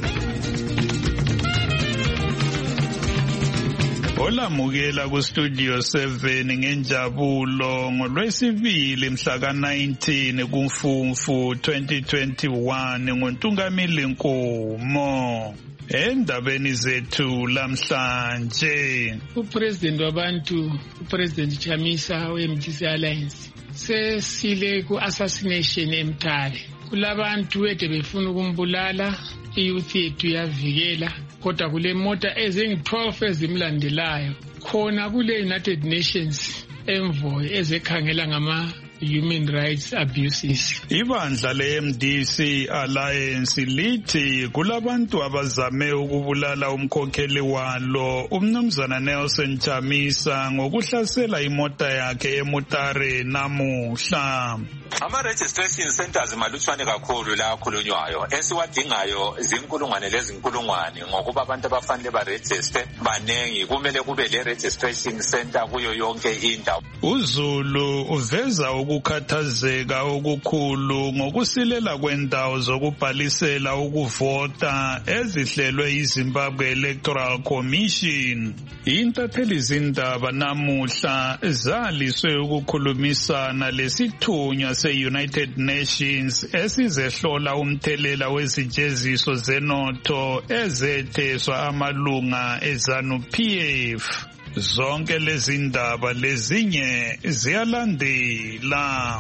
Olamukela ku-Studio seven ngenjabulo ngolwesibili mhla ka nineteen kuMfumfu twenty twenty-one ngoNtungamili Nkomo. Endabeni zethu lamhlanje, uPresident wabantu uPresident Chamisa we-M D C Alliance sesile ku-assassination eMtare. Kulabantu ede befuna ukumbulala, iyouth yethu yavikela, kodwa kule mota ezingu-twelve ezimlandelayo khona kule United Nations envoy ezekhangela ngama human rights abuses. Ibandla le-M D C Alliance lithi kulabantu abazame ukubulala umkhokheli walo umnumzana Nelson Chamisa ngokuhlasela imota yakhe eMutare namuhla. Ama-registration centers malutshwane kakhulu la akhulunywayo. Esiwadingayo zinkulungwane lezinkulungwane ngokuba abantu abafanele barejiste banengi, kumele kube le-registration center kuyo yonke indawo. uZulu uveza ukukhathazeka okukhulu ngokusilela kwendawo zokubhalisela ukuvota ezihlelwe iZimbabwe Electoral Commission. Intatheli zindaba namuhla zaliswe ukukhulumisana lesithunywa se-United Nations esizehlola umthelela wezijeziso zenotho ezetheswa amalunga eZanu-P F. Zonke lezi ndaba lezinye ziyalandela.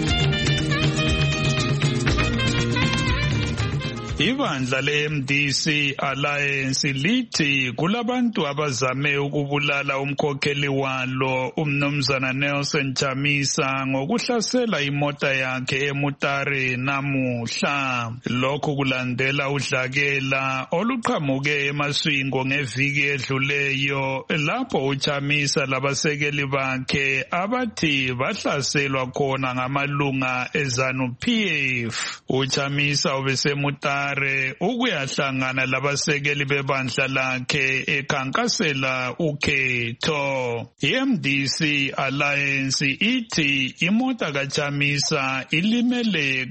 Ibandla le-M D C Alliance lithi kulabantu abazame ukubulala umkhokheli walo umnumzana Nelson Chamisa ngokuhlasela imota yakhe eMutare namuhla. Lokhu kulandela udlakela oluqhamuke eMaswingo ngeviki edluleyo lapho uChamisa labasekeli bakhe abathi bahlaselwa khona ngamalunga eZanu-P F. uChamisa ubesemutare ukuyahlangana labasekeli bebandla lakhe ekhankasela ukhetho. I-M D C Alliance ithi imota kaChamisa ilimele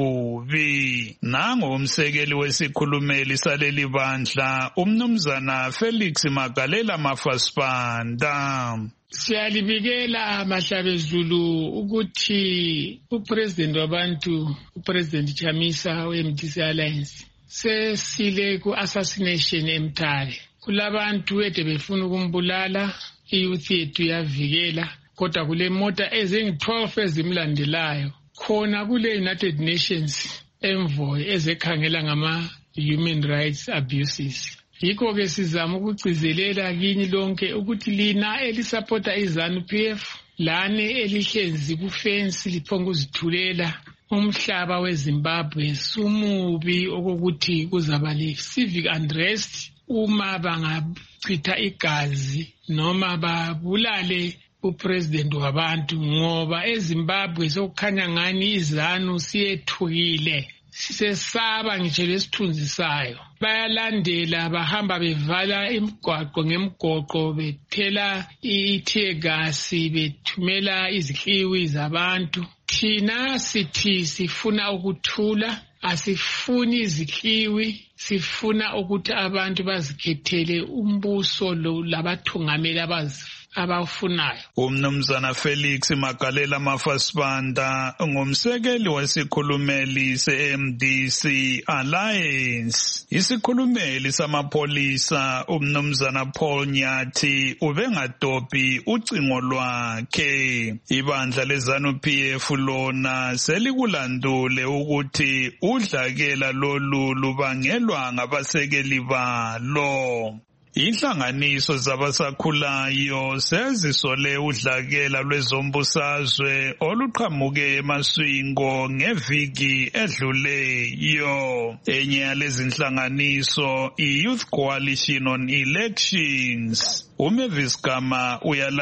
kakubi. Nango umsekeli wesikhulumeli saleli bandla umnumzana Felix Magalela Mafasipanda. Siyalibikela Mahlabezulu ukuthi uPresident wabantu uPresident Chamisa we-M D C Alliance sesile ku-assassination eMtare. Kulabantu ede befuna ukumbulala, iyouth yethu yavikela, kodwa kule mota ezingu-twelve ezimlandelayo khona kule United Nations envoy ezekhangela ngama human rights abuses. Yikho ke sizama ukugcizelela kini lonke ukuthi lina elisupporta iZanu-P F lane elihlezi kufensi liphonga uzithulela umhlaba weZimbabwe sumubi okokuthi kuzaba le civic unrest uma bangachitha igazi noma babulale uPresident wabantu, ngoba eZimbabwe sokukhanya ngani iZanu siyethukile, sisesaba ngitshe lesithunzi sayo. Bayalandela bahamba bevala imigwaqo ngemigqoqo bethela ithiyegasi bethumela izihliwi zabantu. Thina sithi sifuna ukuthula, asifuni izihliwi, sifuna ukuthi abantu bazikhethele umbuso lo labathungameli abawufunayo. Umnumzana Felix Magalela Mafasibanda ngumsekeli wesikhulumeli se-M D C Alliance. Isikhulumeli samapholisa umnumzana Paul Nyathi ubengadobhi ucingo lwakhe. Ibandla leZANU P F lona selikulandule ukuthi udlakela lolu lubangelwa ngabasekeli balo. Inhlanganiso zabasakhulayo sezisole udlakela lwezombusazwe oluqhamuke emaswingo ngeviki edluleyo. Enye yalezi inhlanganiso i-Youth Coalition on Elections. uMavis Gama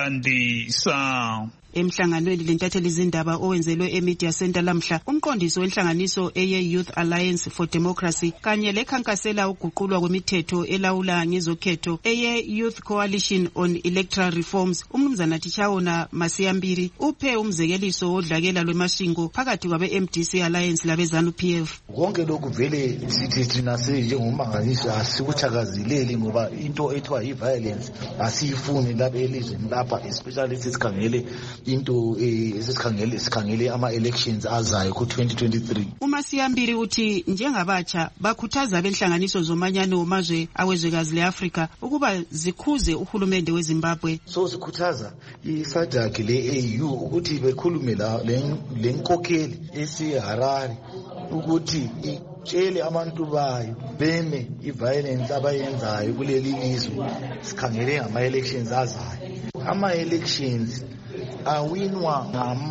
uyalandisa. Emhlanganweni lentatheli izindaba owenzelwe eMedia Center lamhla, umqondisi wenhlanganiso eye Youth Alliance for Democracy kanye lekhankasela uguqulwa kwemithetho elawula ngezokhetho eye Youth Coalition on Electoral Reforms, umnumzana Tichaona Masiyambiri uphe umzekeliso wodlakela lwemashingo phakathi kwabe M D C Alliance labe ZANU P F. Konke lokhu vele sithi thina njengomanganiso asikuthakazeleli ngoba into ethiwa i-violence asiyifuni lapha elizweni lapha, especially sisikhangele into esisikhangele sikhangele ama-elections azayo ku twenty twenty-three. uMasiyambiri uthi njengabatsha bakhuthaza abenhlanganiso zomanyano wamazwe awezwekazi le-Afrika ukuba zikhuze uhulumende weZimbabwe. So sikhuthaza i-SADC le-A U ukuthi bekhulume le nkokheli ese-Harare ukuthi itshele abantu bayo beme i-violence abayenzayo kuleli lizwe. Sikhangele ngama-elections azayo. Ama-elections awinwa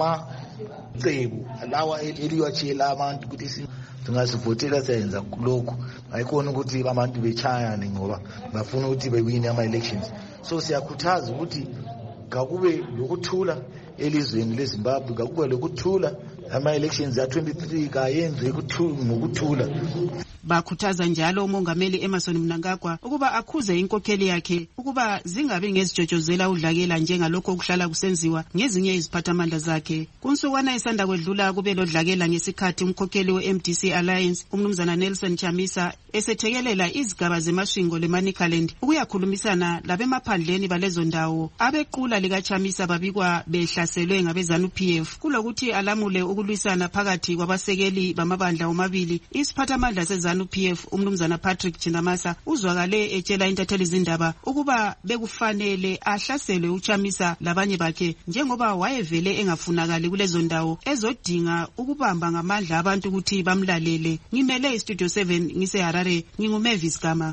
ngamacebo lawa eliwatshela abantu ukuthi singasivotela sayenza lokhu, ayikhona ukuthi abantu bechayane ngoba bafuna ukuthi bewine ama-elections. So siyakhuthaza ukuthi kakube lokuthula elizweni leZimbabwe, kakube lokuthula ama-elections ya twenty-three kayenze ngokuthula. Bakhuthaza njalo umongameli Emmerson Mnangagwa ukuba akhuze inkokheli yakhe ukuba zingabe ngezijojozela udlakela njengalokho okuhlala kusenziwa ngezinye iziphathamandla zakhe. Kunsukwana esanda kwedlula kube lodlakela ngesikhathi umkhokheli we-M D C Alliance umnumzana Nelson Chamisa esethekelela izigaba zemashingo leManicaland ukuyakhulumisana labemaphandleni balezo ndawo. Abequla lika Chamisa babikwa behlaselwe ngabe ZANU P F kulokuthi alamule ukulwisana phakathi kwabasekeli bamabandla omabili. Isiphathamandla seZANU P F umnumzana Patrick Chinamasa uzwakale etshela intatheli izindaba ukuba bekufanele ahlaselwe uChamisa labanye bakhe njengoba wayevele engafunakali kulezo ndawo ezodinga ukubamba ngamandla abantu ukuthi bamlalele. Ngimele iStudio seven ngise Harare, nginguMavis Gama.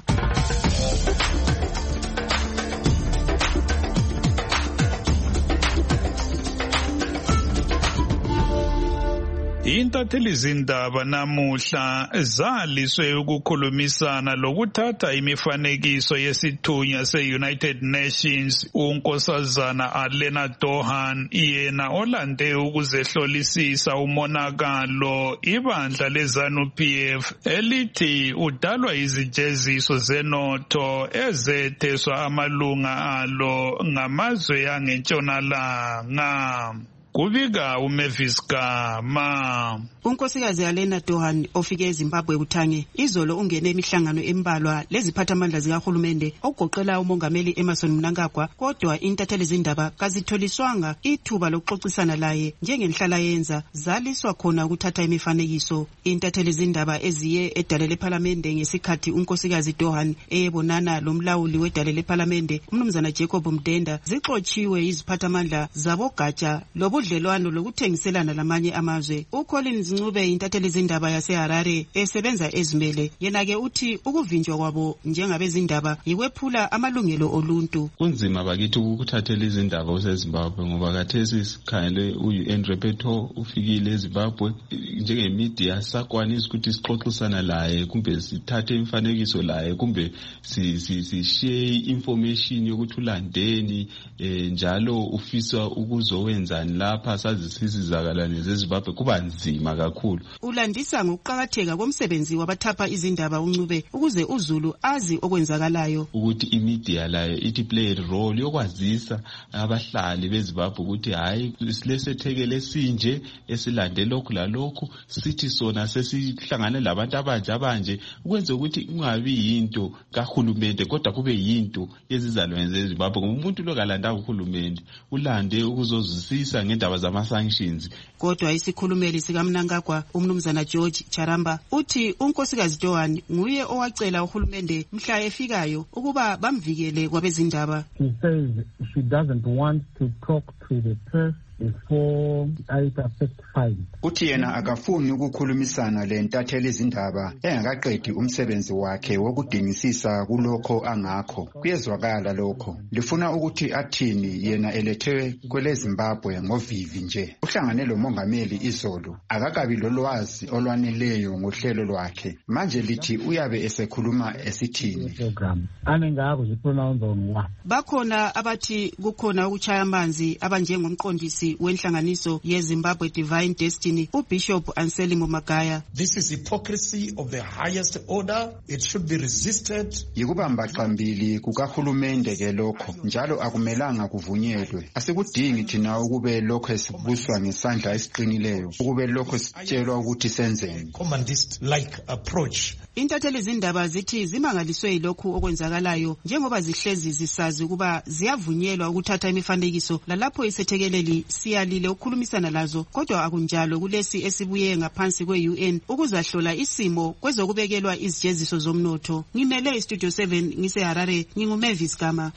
Intatheli izindaba namuhla zaliswe ukukhulumisana lokuthatha imifanekiso yesithunywa se-United Nations unkosazana Alena Dohan, yena olande ukuzehlolisisa umonakalo ibandla leZANU P F elithi udalwa izijeziso zenotho ezetheswa amalunga alo ngamazwe angentshonalanga. Kubika uMavis Gama. Unkosikazi Alena Dohan ofike eZimbabwe kuthange izolo ungene emihlangano embalwa leziphathamandla zikahulumende okugoqela umongameli Emmerson Mnangagwa, kodwa intatheli izindaba kazitholiswanga ithuba lokuxoxisana laye njengenhlala yenza zaliswa khona ukuthatha imifanekiso. Intatheli izindaba eziye edale leParlamente ngesikhathi unkosikazi Dohan eyebonana lomlawuli wedale leParlamente umnumzana Jacob Mdenda zixotshiwe iziphathamandla zabogatsha lobudlelwano lokuthengiselana lamanye amazwe. uCollins Ncube intatheli izindaba yaseHarare esebenza ezimele yena ke uthi ukuvinjwa kwabo njengabezindaba yikwephula amalungelo oluntu. Kunzima bakithi ukuthathela izindaba useZimbabwe ngoba kathesi sikhangele u-U N Rapporteur ufikile eZimbabwe, njenge-media sakwanisa ukuthi sixoxisana laye kumbe sithathe imfanekiso laye kumbe si-share information yokuthi ulandeni njalo ufisa ukuzowenzani lapho lapha sazisizakala zeZimbabwe kuba nzima kakhulu. Ulandisa ngokuqakatheka komsebenzi wabathapha izindaba uNcube ukuze uZulu azi okwenzakalayo. Ukuthi imedia layo ithi play a role yokwazisa abahlali beZimbabwe ukuthi hayi silesethekele sinje esilande lokhu lalokhu sithi sona sesihlangane labantu abanje abanje ukwenza ukuthi kungabi yinto kahulumende kodwa kube yinto yezizalwane zeZimbabwe. Umuntu lokalanda uhulumende ulande ukuzozwisisa ngendaba zama sanctions. Kodwa isikhulumeli sikaMnangagwa umnumzana George Charamba uthi unkosikazi Johan nguye owacela uhulumende mhla efikayo ukuba bamvikele kwabezindaba. She says she doesn't want to talk to the press before it affects fine. Uthi yena akafuni ukukhulumisana lentatheli izindaba engakaqedi umsebenzi wakhe wokudingisisa kulokho angakho. Kuyezwakala lokho. Lifuna ukuthi athini yena elethewe kwele Zimbabwe ngovivi nje. Uhlangane lo mongameli izolo akakabi lolwazi olwaneleyo ngohlelo lwakhe. Manje lithi uyabe esekhuluma esithini. Anengako zipronounce on what. Bakhona abathi kukhona ukuchaya amanzi abanjengomqondisi wenhlanganiso yeZimbabwe Divine Destiny uBishop Anselmo Magaya. This is hypocrisy of the highest order. It should be resisted. Yikubamba qambili kukahulumende ke lokho njalo akumelanga kuvunyelwe. Asikudingi thina ukube lokho esibuswa ngesandla esiqinileyo ukube lokho sitshelwa ukuthi senzeni. Commandist like approach. Intatheli izindaba zithi zimangaliswe yilokhu okwenzakalayo njengoba zihlezi zisazi ukuba ziyavunyelwa ukuthatha imifanekiso lalapho isethekeleli siyalile ukukhulumisana lazo kodwa akunjalo kulesi esibuye ngaphansi kwe-U N ukuzahlola isimo kwezokubekelwa izijeziso zomnotho. Ngimele iStudio seven ngiseHarare nginguMavis Gama.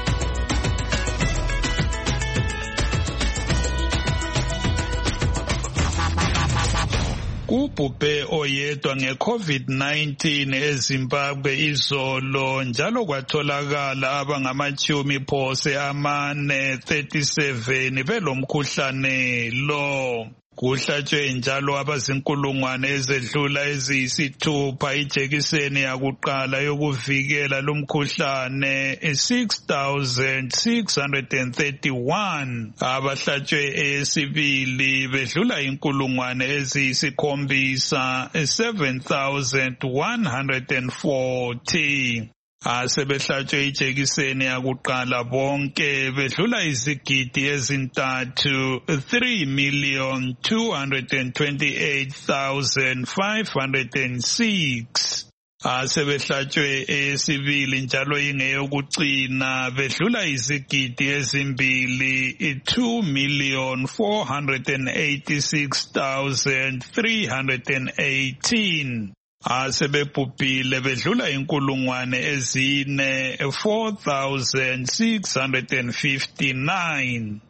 Kubhubhe oyedwa nge-COVID nineteen eZimbabwe izolo njalo kwatholakala abangamachumi phose amane thirty-seven belomkhuhlane lo. Kuhlatshwe njalo abazinkulungwane ezedlula eziyisithupha ijekiseni yakuqala yokuvikela lumkhuhlane six thousand six hundred thirty-one. Abahlatshwe esibili bedlula inkulungwane eziyisikhombisa seven thousand one hundred forty. Asebehlatshwe ijekiseni yakuqala bonke bedlula izigidi ezintathu three million two hundred twenty-eight thousand five hundred six. Asebehlatshwe esibili njalo ingeyokucina bedlula izigidi ezimbili two million four hundred eighty-six thousand three hundred eighteen. Asebebhubhile bedlula inkulungwane ezine four thousand six hundred fifty-nine.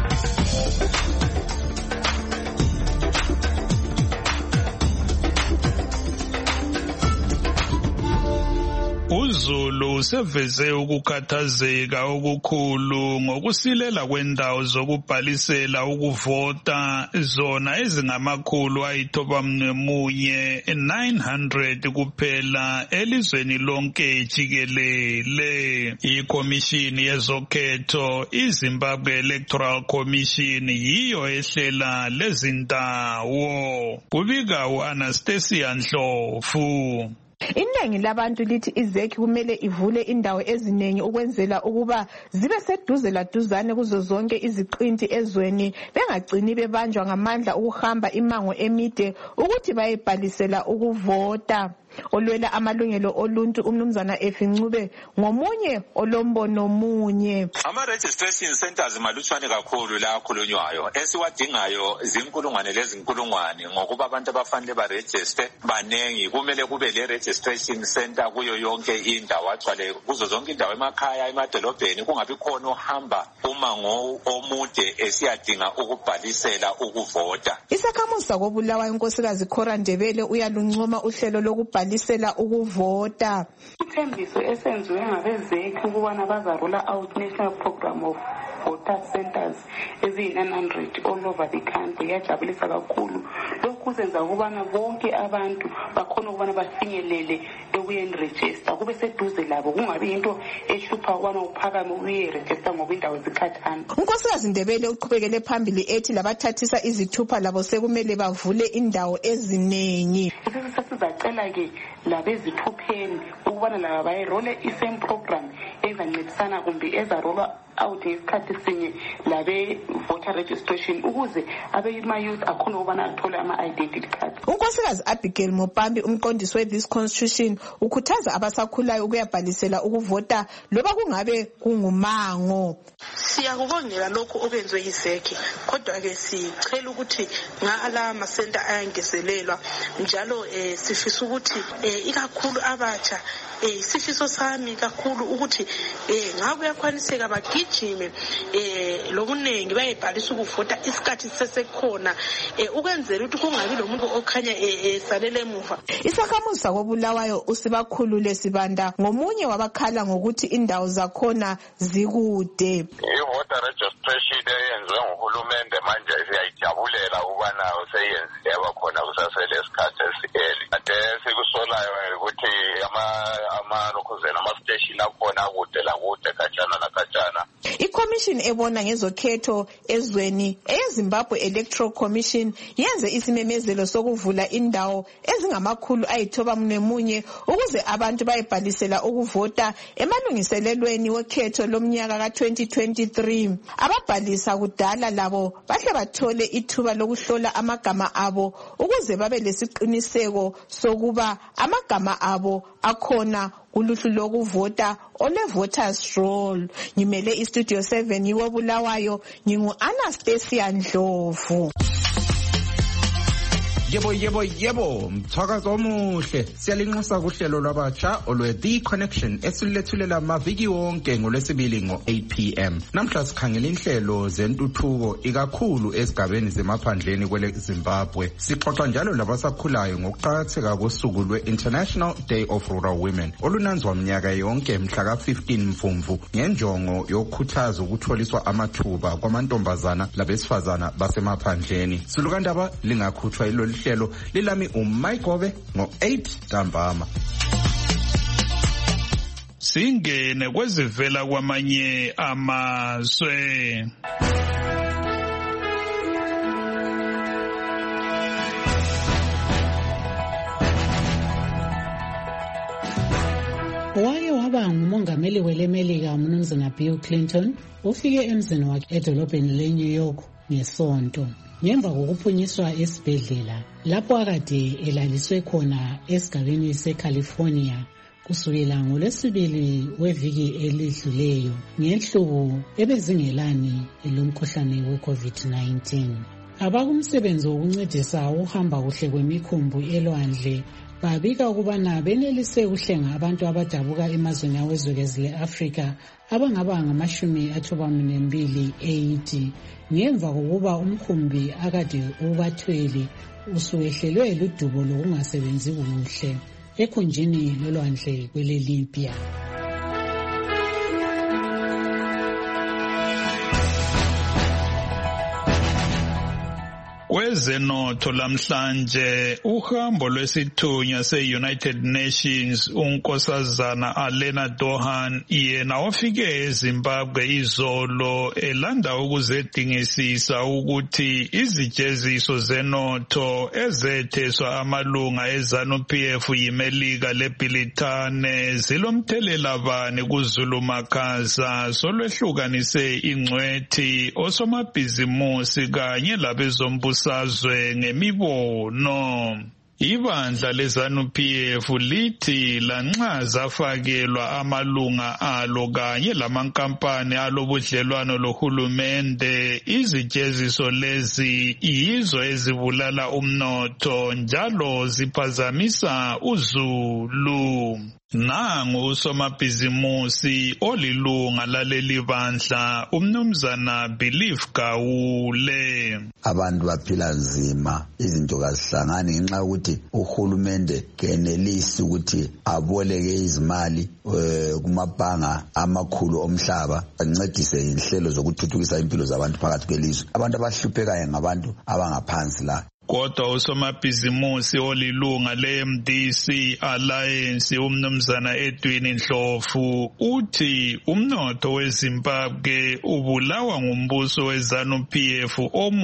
uZulu seveze ukukhathazeka okukhulu ngokusilela kwendawo zokubhalisela ukuvota zona ezingamakhulu ayithoba mnyemunye nine hundred kuphela elizweni lonke jikelele. Ikomishini yezokhetho iZimbabwe Electoral Commission yiyo ehlela lezindawo. Kubika uAnastasia Ndlovu. Iningi labantu lithi izeki kumele ivule indawo eziningi ukwenzela ukuba zibe seduze laduzane kuzo zonke iziqinti ezweni bengagcini bebanjwa ngamandla ukuhamba imango emide ukuthi bayibhalisela ukuvota. Olwela amalungelo oluntu umnumzana Efincube ngomunye olombono omunye. Ama registration centers malutshwane kakhulu la akhulunywayo esiwadingayo zinkulungwane lezinkulungwane ngokuba abantu abafanele ba register banengi kumele kube le registration center kuyo yonke indawo agcwale kuzo zonke indawo emakhaya emadolobheni kungabi khona ohamba umango omude esiyadinga ukubhalisela ukuvota. Isakhamuzi sakobulawa inkosikazi Khora Ndebele uyaluncoma uhlelo lokubhalisela balisela ukuvota. Ithembiso esenziwe ngabezeki ukubana bazarula out national program of voter centers eziyi-nine hundred all over the country. Yajabulisa kakhulu. Lokhu kuzenza ukubana bonke abantu bakhona ukubana bafinyelele ekuyeni register kube seduze labo, kungabi into ehlupha ukubana uphakame uye register ngoba indawo zikhathana. uNkosikazi Ndebele uqhubekele phambili ethi labathathisa izithupha labo sekumele bavule indawo eziningi. Sesizacela ke labezithupheni ukubana laba bayirole i-same program ezancedisana kumbe ezarolwa out ngesikhathi sinye labe voter registration ukuze abema-youth akhona ukubana athole ama-identity cards. uNkosikazi Abigail Mopambi umqondisi we-This Constitution ukhuthaza abasakhulayo ukuyabhalisela ukuvota loba kungabe kungumango. Siyakubongela lokhu okwenziwe yizekhe, kodwa ke sicela ukuthi ngala amasenta ayangezelelwa njalo eh, sifisa ukuthi eh, ikakhulu abatsha eh, sifiso sami kakhulu ukuthi eh, ngabe uyakwaniseka bagijime eh, lokunengi bayebhalisa ukuvota isikhathi sesekhona eh, ukwenzela ukuthi kungabi lomuntu okhanya esalele eh, emuva. Isakhamuzi sakobulawayo usibakhulule Sibanda ngomunye wabakhala ngokuthi indawo zakhona zikude. I-voter registration eyenziwe nguhulumende manje siyayijabulela ukubana useyenzile yabakhona kusasele isikhathi esiheli. Ade sikusolayo ukuthi ama-lokhuzela ama-station akhona akude lakude khatshana nakhatshana. I-Commission ebona ngezokhetho ezweni eyeZimbabwe Electoral Commission yenze isimemezelo sokuvula indawo ezingamakhulu ayithoba mnemunye ukuze abantu bayebhalisela ukuvota emalungiselelweni wekhetho lomnyaka ka twenty twenty-three. Ababhalisa kudala labo bahle bathole ithuba lokuhlola amagama abo ukuze babe lesiqiniseko sokuba amagama abo akhona uluhlu lokuvota ole voters roll. Ngimele istudio seven yiwo Bulawayo, ngingu Anastasia Ndlovu. Yebo yebo yebo mthakazo omuhle siyalinxusa kuhlelo lwabatsha olwe The Connection esilethulela maviki wonke ngolwesibili ngo eight p m namhla sikhangela inhlelo zentuthuko ikakhulu esigabeni zemaphandleni kwele Zimbabwe. Sixoxa njalo labasakhulayo ngokuqhakatheka kosuku lwe-International Day of Rural Women olunanzwa mnyaka yonke mhla ka fifteen Mfumfu ngenjongo yokukhuthaza ukutholiswa amathuba kwamantombazana labesifazana basemaphandleni. Sulukandaba lingakhutshwa ilo hlelo lilami uMayigobe ngo eight ntambama. Singene kwezivela kwamanye amazwe. Wake waba ngumongameli welemelika uMnumzana Bill Clinton ufike emzini wakhe edolobheni leNew York ngesonto ngemva kokuphunyiswa esibhedlela lapho akade elaliswe khona esigabeni seCalifornia kusukela ngolwesibili weviki elidluleyo ngenhluku ebezingelani lomkhuhlane we-COVID nineteen. Abakumsebenzi wokuncedisa ukuhamba kuhle kwemikhumbi elwandle babika ukubana benelise ukuhlenga abantu abadabuka emazweni awezwekazi le-Afrika abangaba ngamashumi athoba mbili eighty ngemva kokuba umkhumbi akade ubathwele usuwehlelwe ludubo lokungasebenzi kuhle ekhunjini lolwandle kwele-Libya. Kwezenotho lamhlanje uhambo lwesithunywa se-United Nations unkosazana Alena Dohan yena wafike eZimbabwe izolo elanda ukuzedingisisa ukuthi izijeziso zenotho ezetheswa amalunga eZANU-P F yimelika leBhilitane zilomthelela bani kuzulumakhaza solwehlukanise ingcwethi osomabhizimusi kanye labezombuso sazwe ngemibono. Ibandla leZANU-P F lithi lanxa zafakelwa amalunga alo kanye lamankampani alobudlelwano lohulumende izijeziso lezi yizo ezibulala umnotho njalo ziphazamisa uzulu. Nangu usomabhizimusi olilunga laleli bandla umnumzana Belief Gawule. Abantu baphila nzima, izinto kazihlangani ngenxa ukuthi uhulumende kenelisi ukuthi aboleke izimali kumabhanga amakhulu omhlaba ancedise inhlelo zokuthuthukisa impilo zabantu phakathi kwelizwe. Abantu abahluphekayo ngabantu abangaphansi la. Kodwa usomabhizimusi olilunga le-M D C Alliance umnumzana Edwin Ndlovu uthi umnotho weZimbabwe ubulawa ngumbuso we-ZANU-P F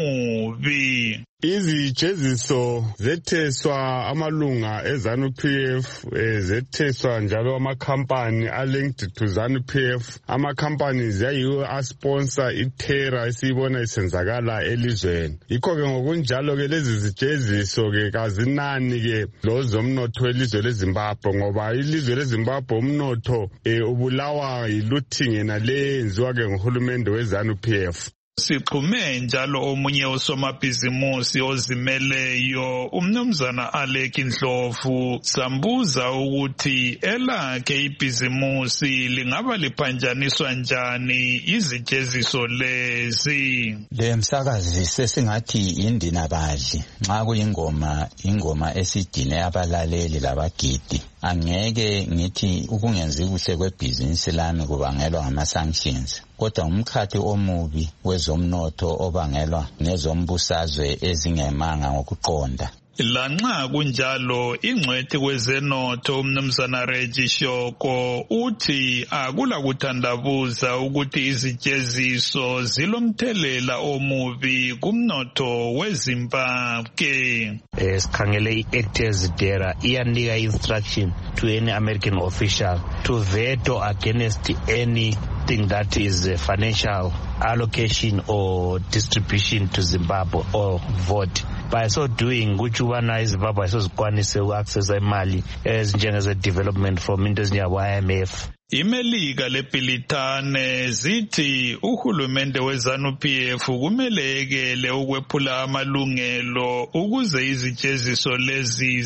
omubi. Izijeziso zetheswa amalunga e-ZANU-P F, zetheswa njalo amakhampani a-linked to ZANU-P F. Amakhampani yayiwo a-sponsor ithera esiyibona isenzakala elizweni. Yikho-ke ngokunjalo-ke lezi zijeziso-ke kazinani-ke lozomnotho welizwe leZimbabwe, ngoba ilizwe leZimbabwe umnotho ubulawa yiluthing nale yenziwa-ke nguhulumende we-ZANU-P F. Sixhume njalo omunye usomabhizimusi ozimeleyo umnumzana Alec Ndlovu sambuza ukuthi elakhe ibhizimusi lingaba liphanjaniswa njani izijeziso lezi. Le msakazi sesingathi indinabadli nxa kuyingoma ingoma esidine abalaleli labagidi. Angeke ngithi ukungenzi kuhle kwebhizinisi lami kubangelwa ngama-sanctions, kodwa umkhathi omubi wezomnotho obangelwa nezombusazwe ezingemanga ngokuqonda. Lanxa kunjalo ingcwethi kwezenotho umnumzana Reggie Shoko uthi akula kuthandabuza ukuthi izijeziso zilomthelela omubi kumnotho weZimbabwe. Sikhangele i-Actors Dera iyanika instruction to any American official to veto against anything that is a financial allocation or distribution to Zimbabwe or vote. By so doing, kuchubana iZimbabwe sezikwanise uaccessa imali ezinjengeze development from into ezinjengabo-I M F. Imelika leBhilitane zithi uhulumende we-ZANU-P F kumele ekele ukwephula amalungelo ukuze izijeziso lezi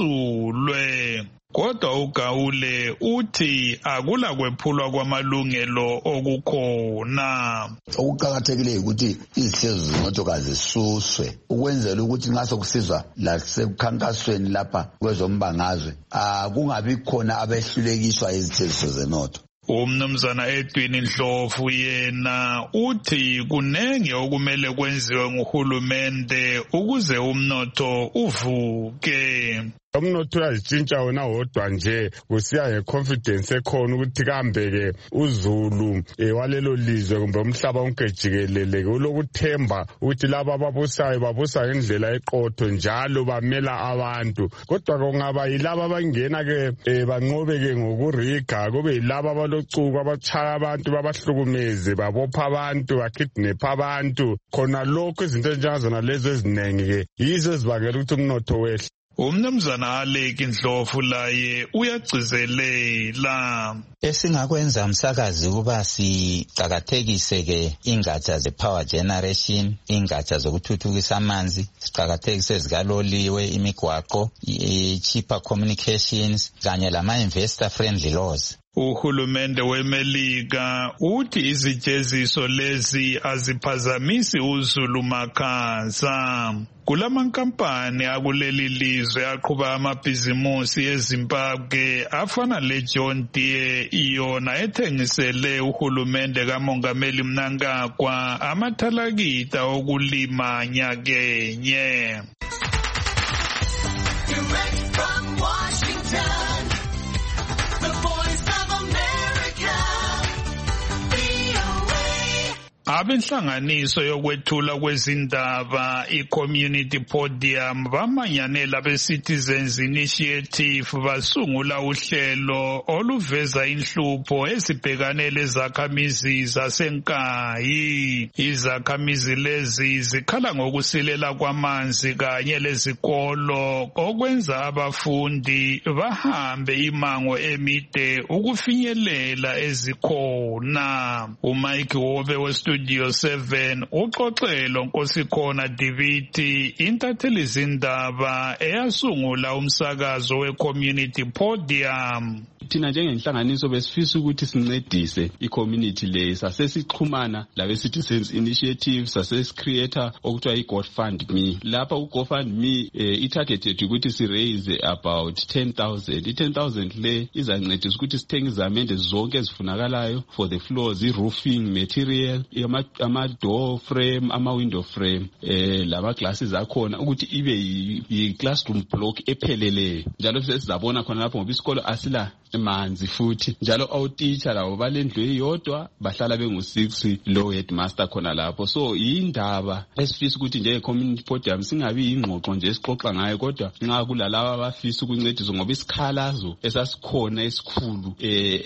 zesulwe. Kodwa uGawule uthi akula kwephulwa kwamalungelo okukhona. Okuqakathekileyo ukuthi izihlezo zomnotho kazisuswe ukwenzela ukuthi nxa sokusizwa lasekukhankasweni lapha kwezombangazwe kungabi khona abehlulekiswa izijeziso zenotho. Umnumzana Edwin Ndlovu yena uthi kunenge okumele kwenziwe nguhulumende ukuze umnotho uvuke. Umnotho uyazitshintsha wona wodwa nje kusiya ngeconfidence ekhona ukuthi kambe-ke uzulu walelo lizwe kumbe umhlaba wonke jikelele-ke ulokuthemba ukuthi laba ababusayo babusa ngendlela eqotho njalo bamela abantu. Kodwa kungaba yilaba abangena-ke banqobe-ke ngokuriga, kube yilaba abalocuku abatshaya abantu babahlukumeze babopha abantu bakidnepha abantu. Khona lokho izinto ezinjengazona lezo eziningi-ke yizo ezibangela ukuthi umnotho wehle. Umnumzana Alec Ndlovu laye uyagcizelela. Esingakwenza umsakazi kuba siqakathekise ke ingatsha ze-power generation, ingatsha zokuthuthukisa amanzi, siqakathekise zikaloliwe, imigwaqo, cheaper communications kanye lama-investor friendly laws. Uhulumende weMelika uthi izijeziso lezi aziphazamisi uzulu makhaza. Kulamankampani akuleli lizwe aqhuba amabhizimusi eZimbabwe afana leJohn Deere iyona ethengisele uhulumende kaMongameli Mnangagwa amathalakita okulima nyakenye. Direct from Washington, the voice of America, V O A. Abenhlanganiso yokwethula kwezindaba i-Community Podium bamanyanela be-Citizens Initiative basungula uhlelo oluveza inhlupho ezibhekane lezakhamizi zasenkayi. Izakhamizi lezi zikhala ngokusilela kwamanzi kanye lezikolo okwenza abafundi bahambe imango emide ukufinyelela ezikhona. uMike Wobe westudio Studio seven uxoxelo Nkosikhona Diviti intatheli zindaba eyasungula umsakazo we-Community Podium. Thina njengenhlanganiso besifisa ukuthi sincedise i-community le, sasesixhumana labe-Citizens Initiative, sasesicreator okuthiwa i-GoFundMe. Lapha u-GoFundMe eh, i-targeted ukuthi si-raise about ten thousand. I-ten thousand le izancedisa ukuthi sithenge izamende zonke ezifunakalayo for the floors, i-roofing material, ama-door frame, ama-window frame, eh, lama-glasses akhona ukuthi ibe yi-classroom block epheleleyo. Njalo sizabona khona lapho ngoba isikolo asila manzi futhi, njalo awutitsha labo balendlu eyodwa bahlala bengu-six lo headmaster khona lapho. So yindaba esifisa ukuthi njenge-community podium singabi yingxoxo nje esixoxa ngayo, kodwa nxa kulalabo abafisa ukuncediswa ngoba isikhalazo esasikhona esikhulu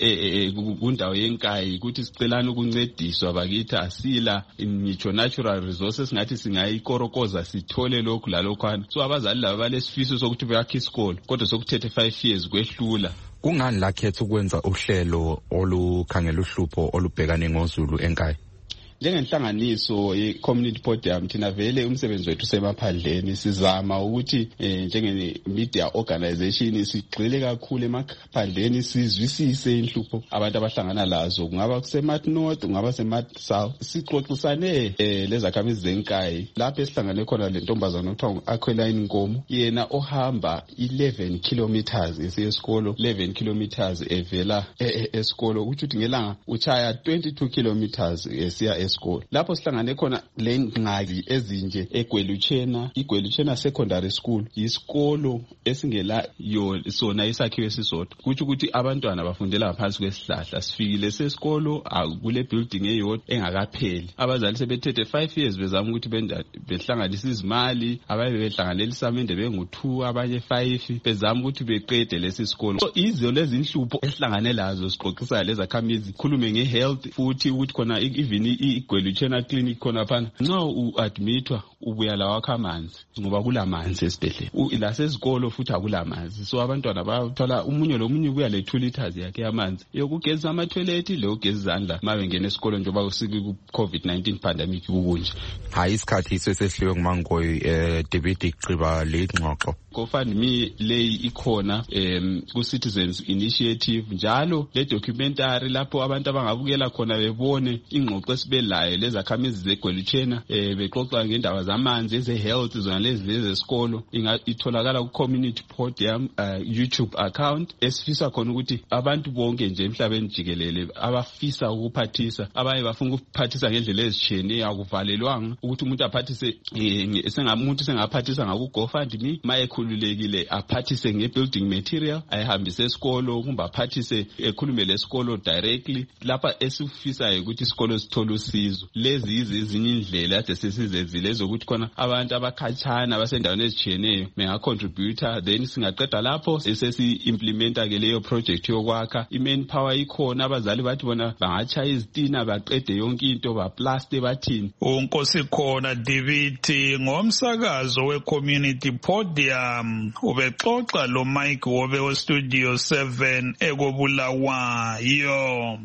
eh kundawo yenkayi ukuthi sicelana ukuncediswa bakithi asila ngitsho natural resources ngathi singayikorokoza sithole lokhu lalokhwana. So abazali labo balesifiso sokuthi bayakhe isikolo kodwa sokuthethe five years kwehlula. Kungani lakhetha ukwenza uhlelo olukhangela uhlupho olubhekane ngoZulu enkayi? Njengenhlanganiso ye-community podium thina vele umsebenzi wethu semaphandleni sizama ukuthi eh, njenge-media organization sigxile kakhulu emaphandleni sizwisise inhlupho abantu abahlangana lazo, kungaba kusemat north kungaba semat south. Sixoxisane eh, lezakhamizi zenkayi lapho esihlangane khona le ntombazana okuthiwa Aqueline Nkomo, yena ohamba eleven kilometers esesikolo, eleven kilometers evela esikolo ukuthi ngelanga uchaya twenty-two kilometers esiya esikolo. Lapho sihlangane khona le ngqaki ezinje eGweluchena. iGweluchena Secondary School isikolo esingela yo sona isakhiwe esisodwa, kuthi ukuthi abantwana bafundela ngaphansi kwesihlahla. Sifikile sesikolo akule building eyodwa engakapheli. Abazali sebethethe five years bezama ukuthi behlanganise izimali, abaye behlanganele isamende bengu two abanye five bezama ukuthi beqede lesi sikolo. So izo lezi inhlupho esihlangane lazo sixoxisa lezakhamizi, khulume ngehealth futhi ukuthi khona even iGweluchena clinic khona phana nxa u-admitwa ubuya la wakha amanzi ngoba kulamanzi esibhedlela, la sezikolo futhi akulamanzi. So abantwana bayathola umunye lomunye ubuya le two liters yakhe yamanzi yokugeza ama-toilet leyogeza izandla ma bengena esikolo njengoba ku-COVID nineteen pandemic kukunje. Hayi isikhathi iso esehliwe nguMangoyi eh David Gqiba le ngxoxo. GoFundMe leyi ikhona um ku-Citizens Initiative, njalo le documentary lapho abantu abangabukela khona bebone ingxoxo esibelayo lezakhamizi zeGweluchena eh bexoxa ngendaba zamanzi eze-health zona lezi zesikolo. Itholakala ku-community podium uh, YouTube account esifisa khona ukuthi abantu bonke nje emhlabeni jikelele abafisa ukuphathisa, abaye bafuna ukuphathisa ngendlela ezitshiyeneyo akuvalelwanga ukuthi umuntu aphathise sengamuntu sengaphathisa ngaku-GoFundMe ma ekhululekile aphathise nge-building material ayihambise esikolo, kumbe aphathise ekhulume lesikolo directly. Lapha esifisayo ukuthi isikolo sithole usizo. Lezi yizi ezinye indlela ade sesizezile ezokuthi khona abantu abakhatshana abasendaweni ezitshiyeneyo bengacontributor, then singaqeda lapho sesi-implementa ke leyo project yokwakha. I-main power ikhona, abazali bathi bona bangatshaya izitina baqede yonke into baplaste bathini. Unkosi khona David ngomsakazo we-community podium ubexoxa lo Mike Wobe we-Studio seven ekobulawayo.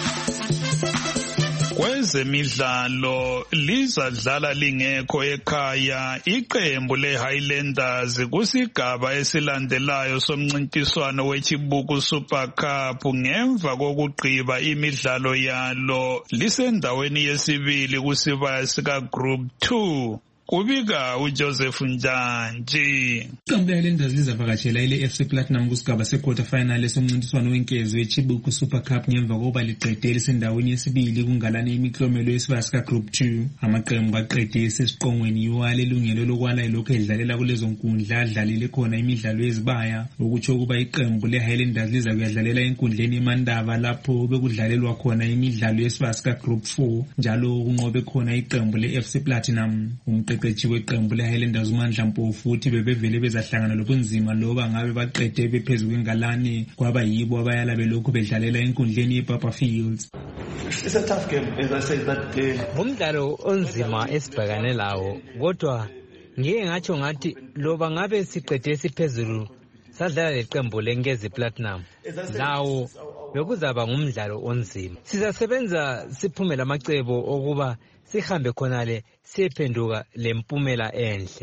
Kwezemidlalo lizadlala lingekho ekhaya iqembu le-Highlanders kusigaba esilandelayo somncintiswano weChibuku Super Cup ngemva kokugqiba imidlalo yalo lisendaweni yesibili kusibaya sika Group two. Kubika uJoseph Njanji. Iqembu le-Highlanders lizavakashela ile-F C Platinum kusigaba se-quarter final esomncintiswano wenkezo weChibuku Super Cup ngemva kokuba liqede lisendaweni yesibili kungalane imiklomelo yesibaya sika Group two. Amaqembu aqede esesiqongweni yiwale ilungelo lokwala ilokhu edlalela kulezo nkundla adlalele khona imidlalo yezibaya, ukutsho ukuba iqembu le-Highlanders liza kuyadlalela enkundleni eMandaba lapho bekudlalelwa khona imidlalo yesibaya sika Group four, njalo kunqobe khona iqembu le-F C Platinum. Umqeqeshi weqembu le-Highlanders uMandla Mpofu futhi bebevele bezahlangana lobunzima loba ngabe baqede bephezulu kwengalane kwaba yibo abayala belokhu bedlalela enkundleni yePapa Fields. It's a tough game, as I said, that uh, umdlalo onzima esibhekane lawo, kodwa ngike ngatsho ngathi loba ngabe siqede siphezulu sadlala leqembu leNkezi Platinum, lawo bekuzaba ngumdlalo onzima. Sizasebenza siphumela amacebo okuba sihambe khonale siphenduka lempumela enhle.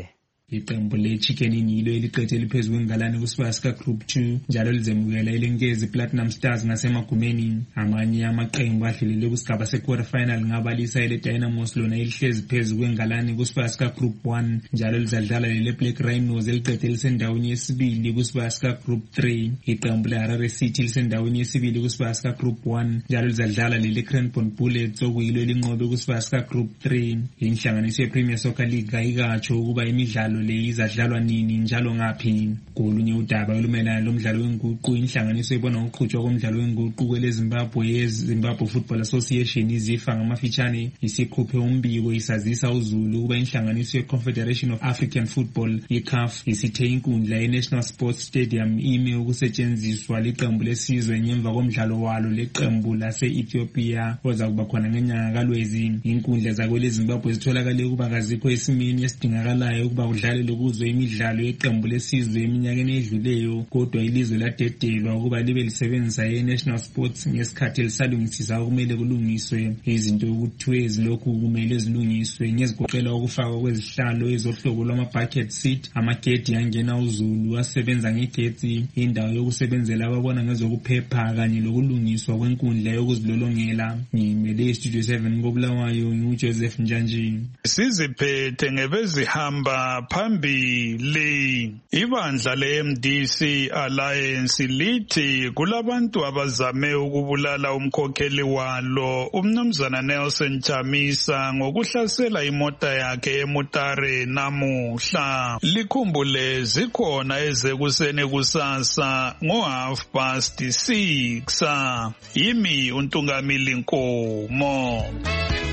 Iqembu le-Chicken Inn yilo eliqethe eliphezulu kwengalane kusibaya sika-Group two njalo lizemukela ilenkezi Platinum Stars ngasemagumeni. Amanye amaqembu adlulele kusigaba se-quarter final ngabalisa ile Dynamos lona elihlezi phezulu kwengalane kusibaya sika-Group one njalo lizadlala lele Black Rhinos eliqethe lisendaweni yesibili kusibaya sika-Group three. Iqembu le-Harare City lisendaweni yesibili kusibaya sika-Group one njalo lizadlala lele Cranbourne Bullets okuyilo elinqobe kusibaya sika-Group three. Inhlanganiso ye-Premier Soccer League ayikatsho ukuba imidlalo le izadlalwa nini njalo ngaphi. Kolunye udaba olumelana lomdlalo wenguqu, inhlanganiso ebona ukuqhutshwa komdlalo wenguqu kweleZimbabwe ye-Zimbabwe Football Association izifa ngamafitshane isikhuphe umbiko isazisa uZulu ukuba inhlanganiso ye-Confederation of African Football i-C A F isithe inkundla ye-National Sports Stadium ime ukusetshenziswa liqembu lesizwe ngemva komdlalo walo leqembu lase-Ethiopia ozakuba khona ngenyanga kaLwezi. Inkundla zakweleZimbabwe zitholakale ukuba kazikho esimeni esidingakalayo ukuba kudlale lokuzwe imidlalo yeqembu lesizwe eminyakeni edluleyo, kodwa ilizwe ladedelwa ukuba libe lisebenzisa ye-National Sports ngesikhathi lisalungisisa okumele kulungiswe. Izinto okuthiwe ezilokhu kumele zilungiswe ngezigoqela ukufakwa kwezihlalo ezohlobo lwama-bucket seat, amagedi angena uZulu asebenza ngegetsi, indawo yokusebenzela ababona ngezokuphepha kanye lokulungiswa kwenkundla yokuzilolongela. Ngimele iStudio seven koBulawayo nguJoseph Njanji. Siziphethe ngebezihamba phambili. Ibandla le-M D C Alliance lithi kulabantu abazame ukubulala umkhokheli walo umnumzana Nelson Chamisa ngokuhlasela imota yakhe eMutare namuhla. Likhumbule zikhona ezekuseni kusasa ngo half past six. Yimi uNtungamili Nkomo.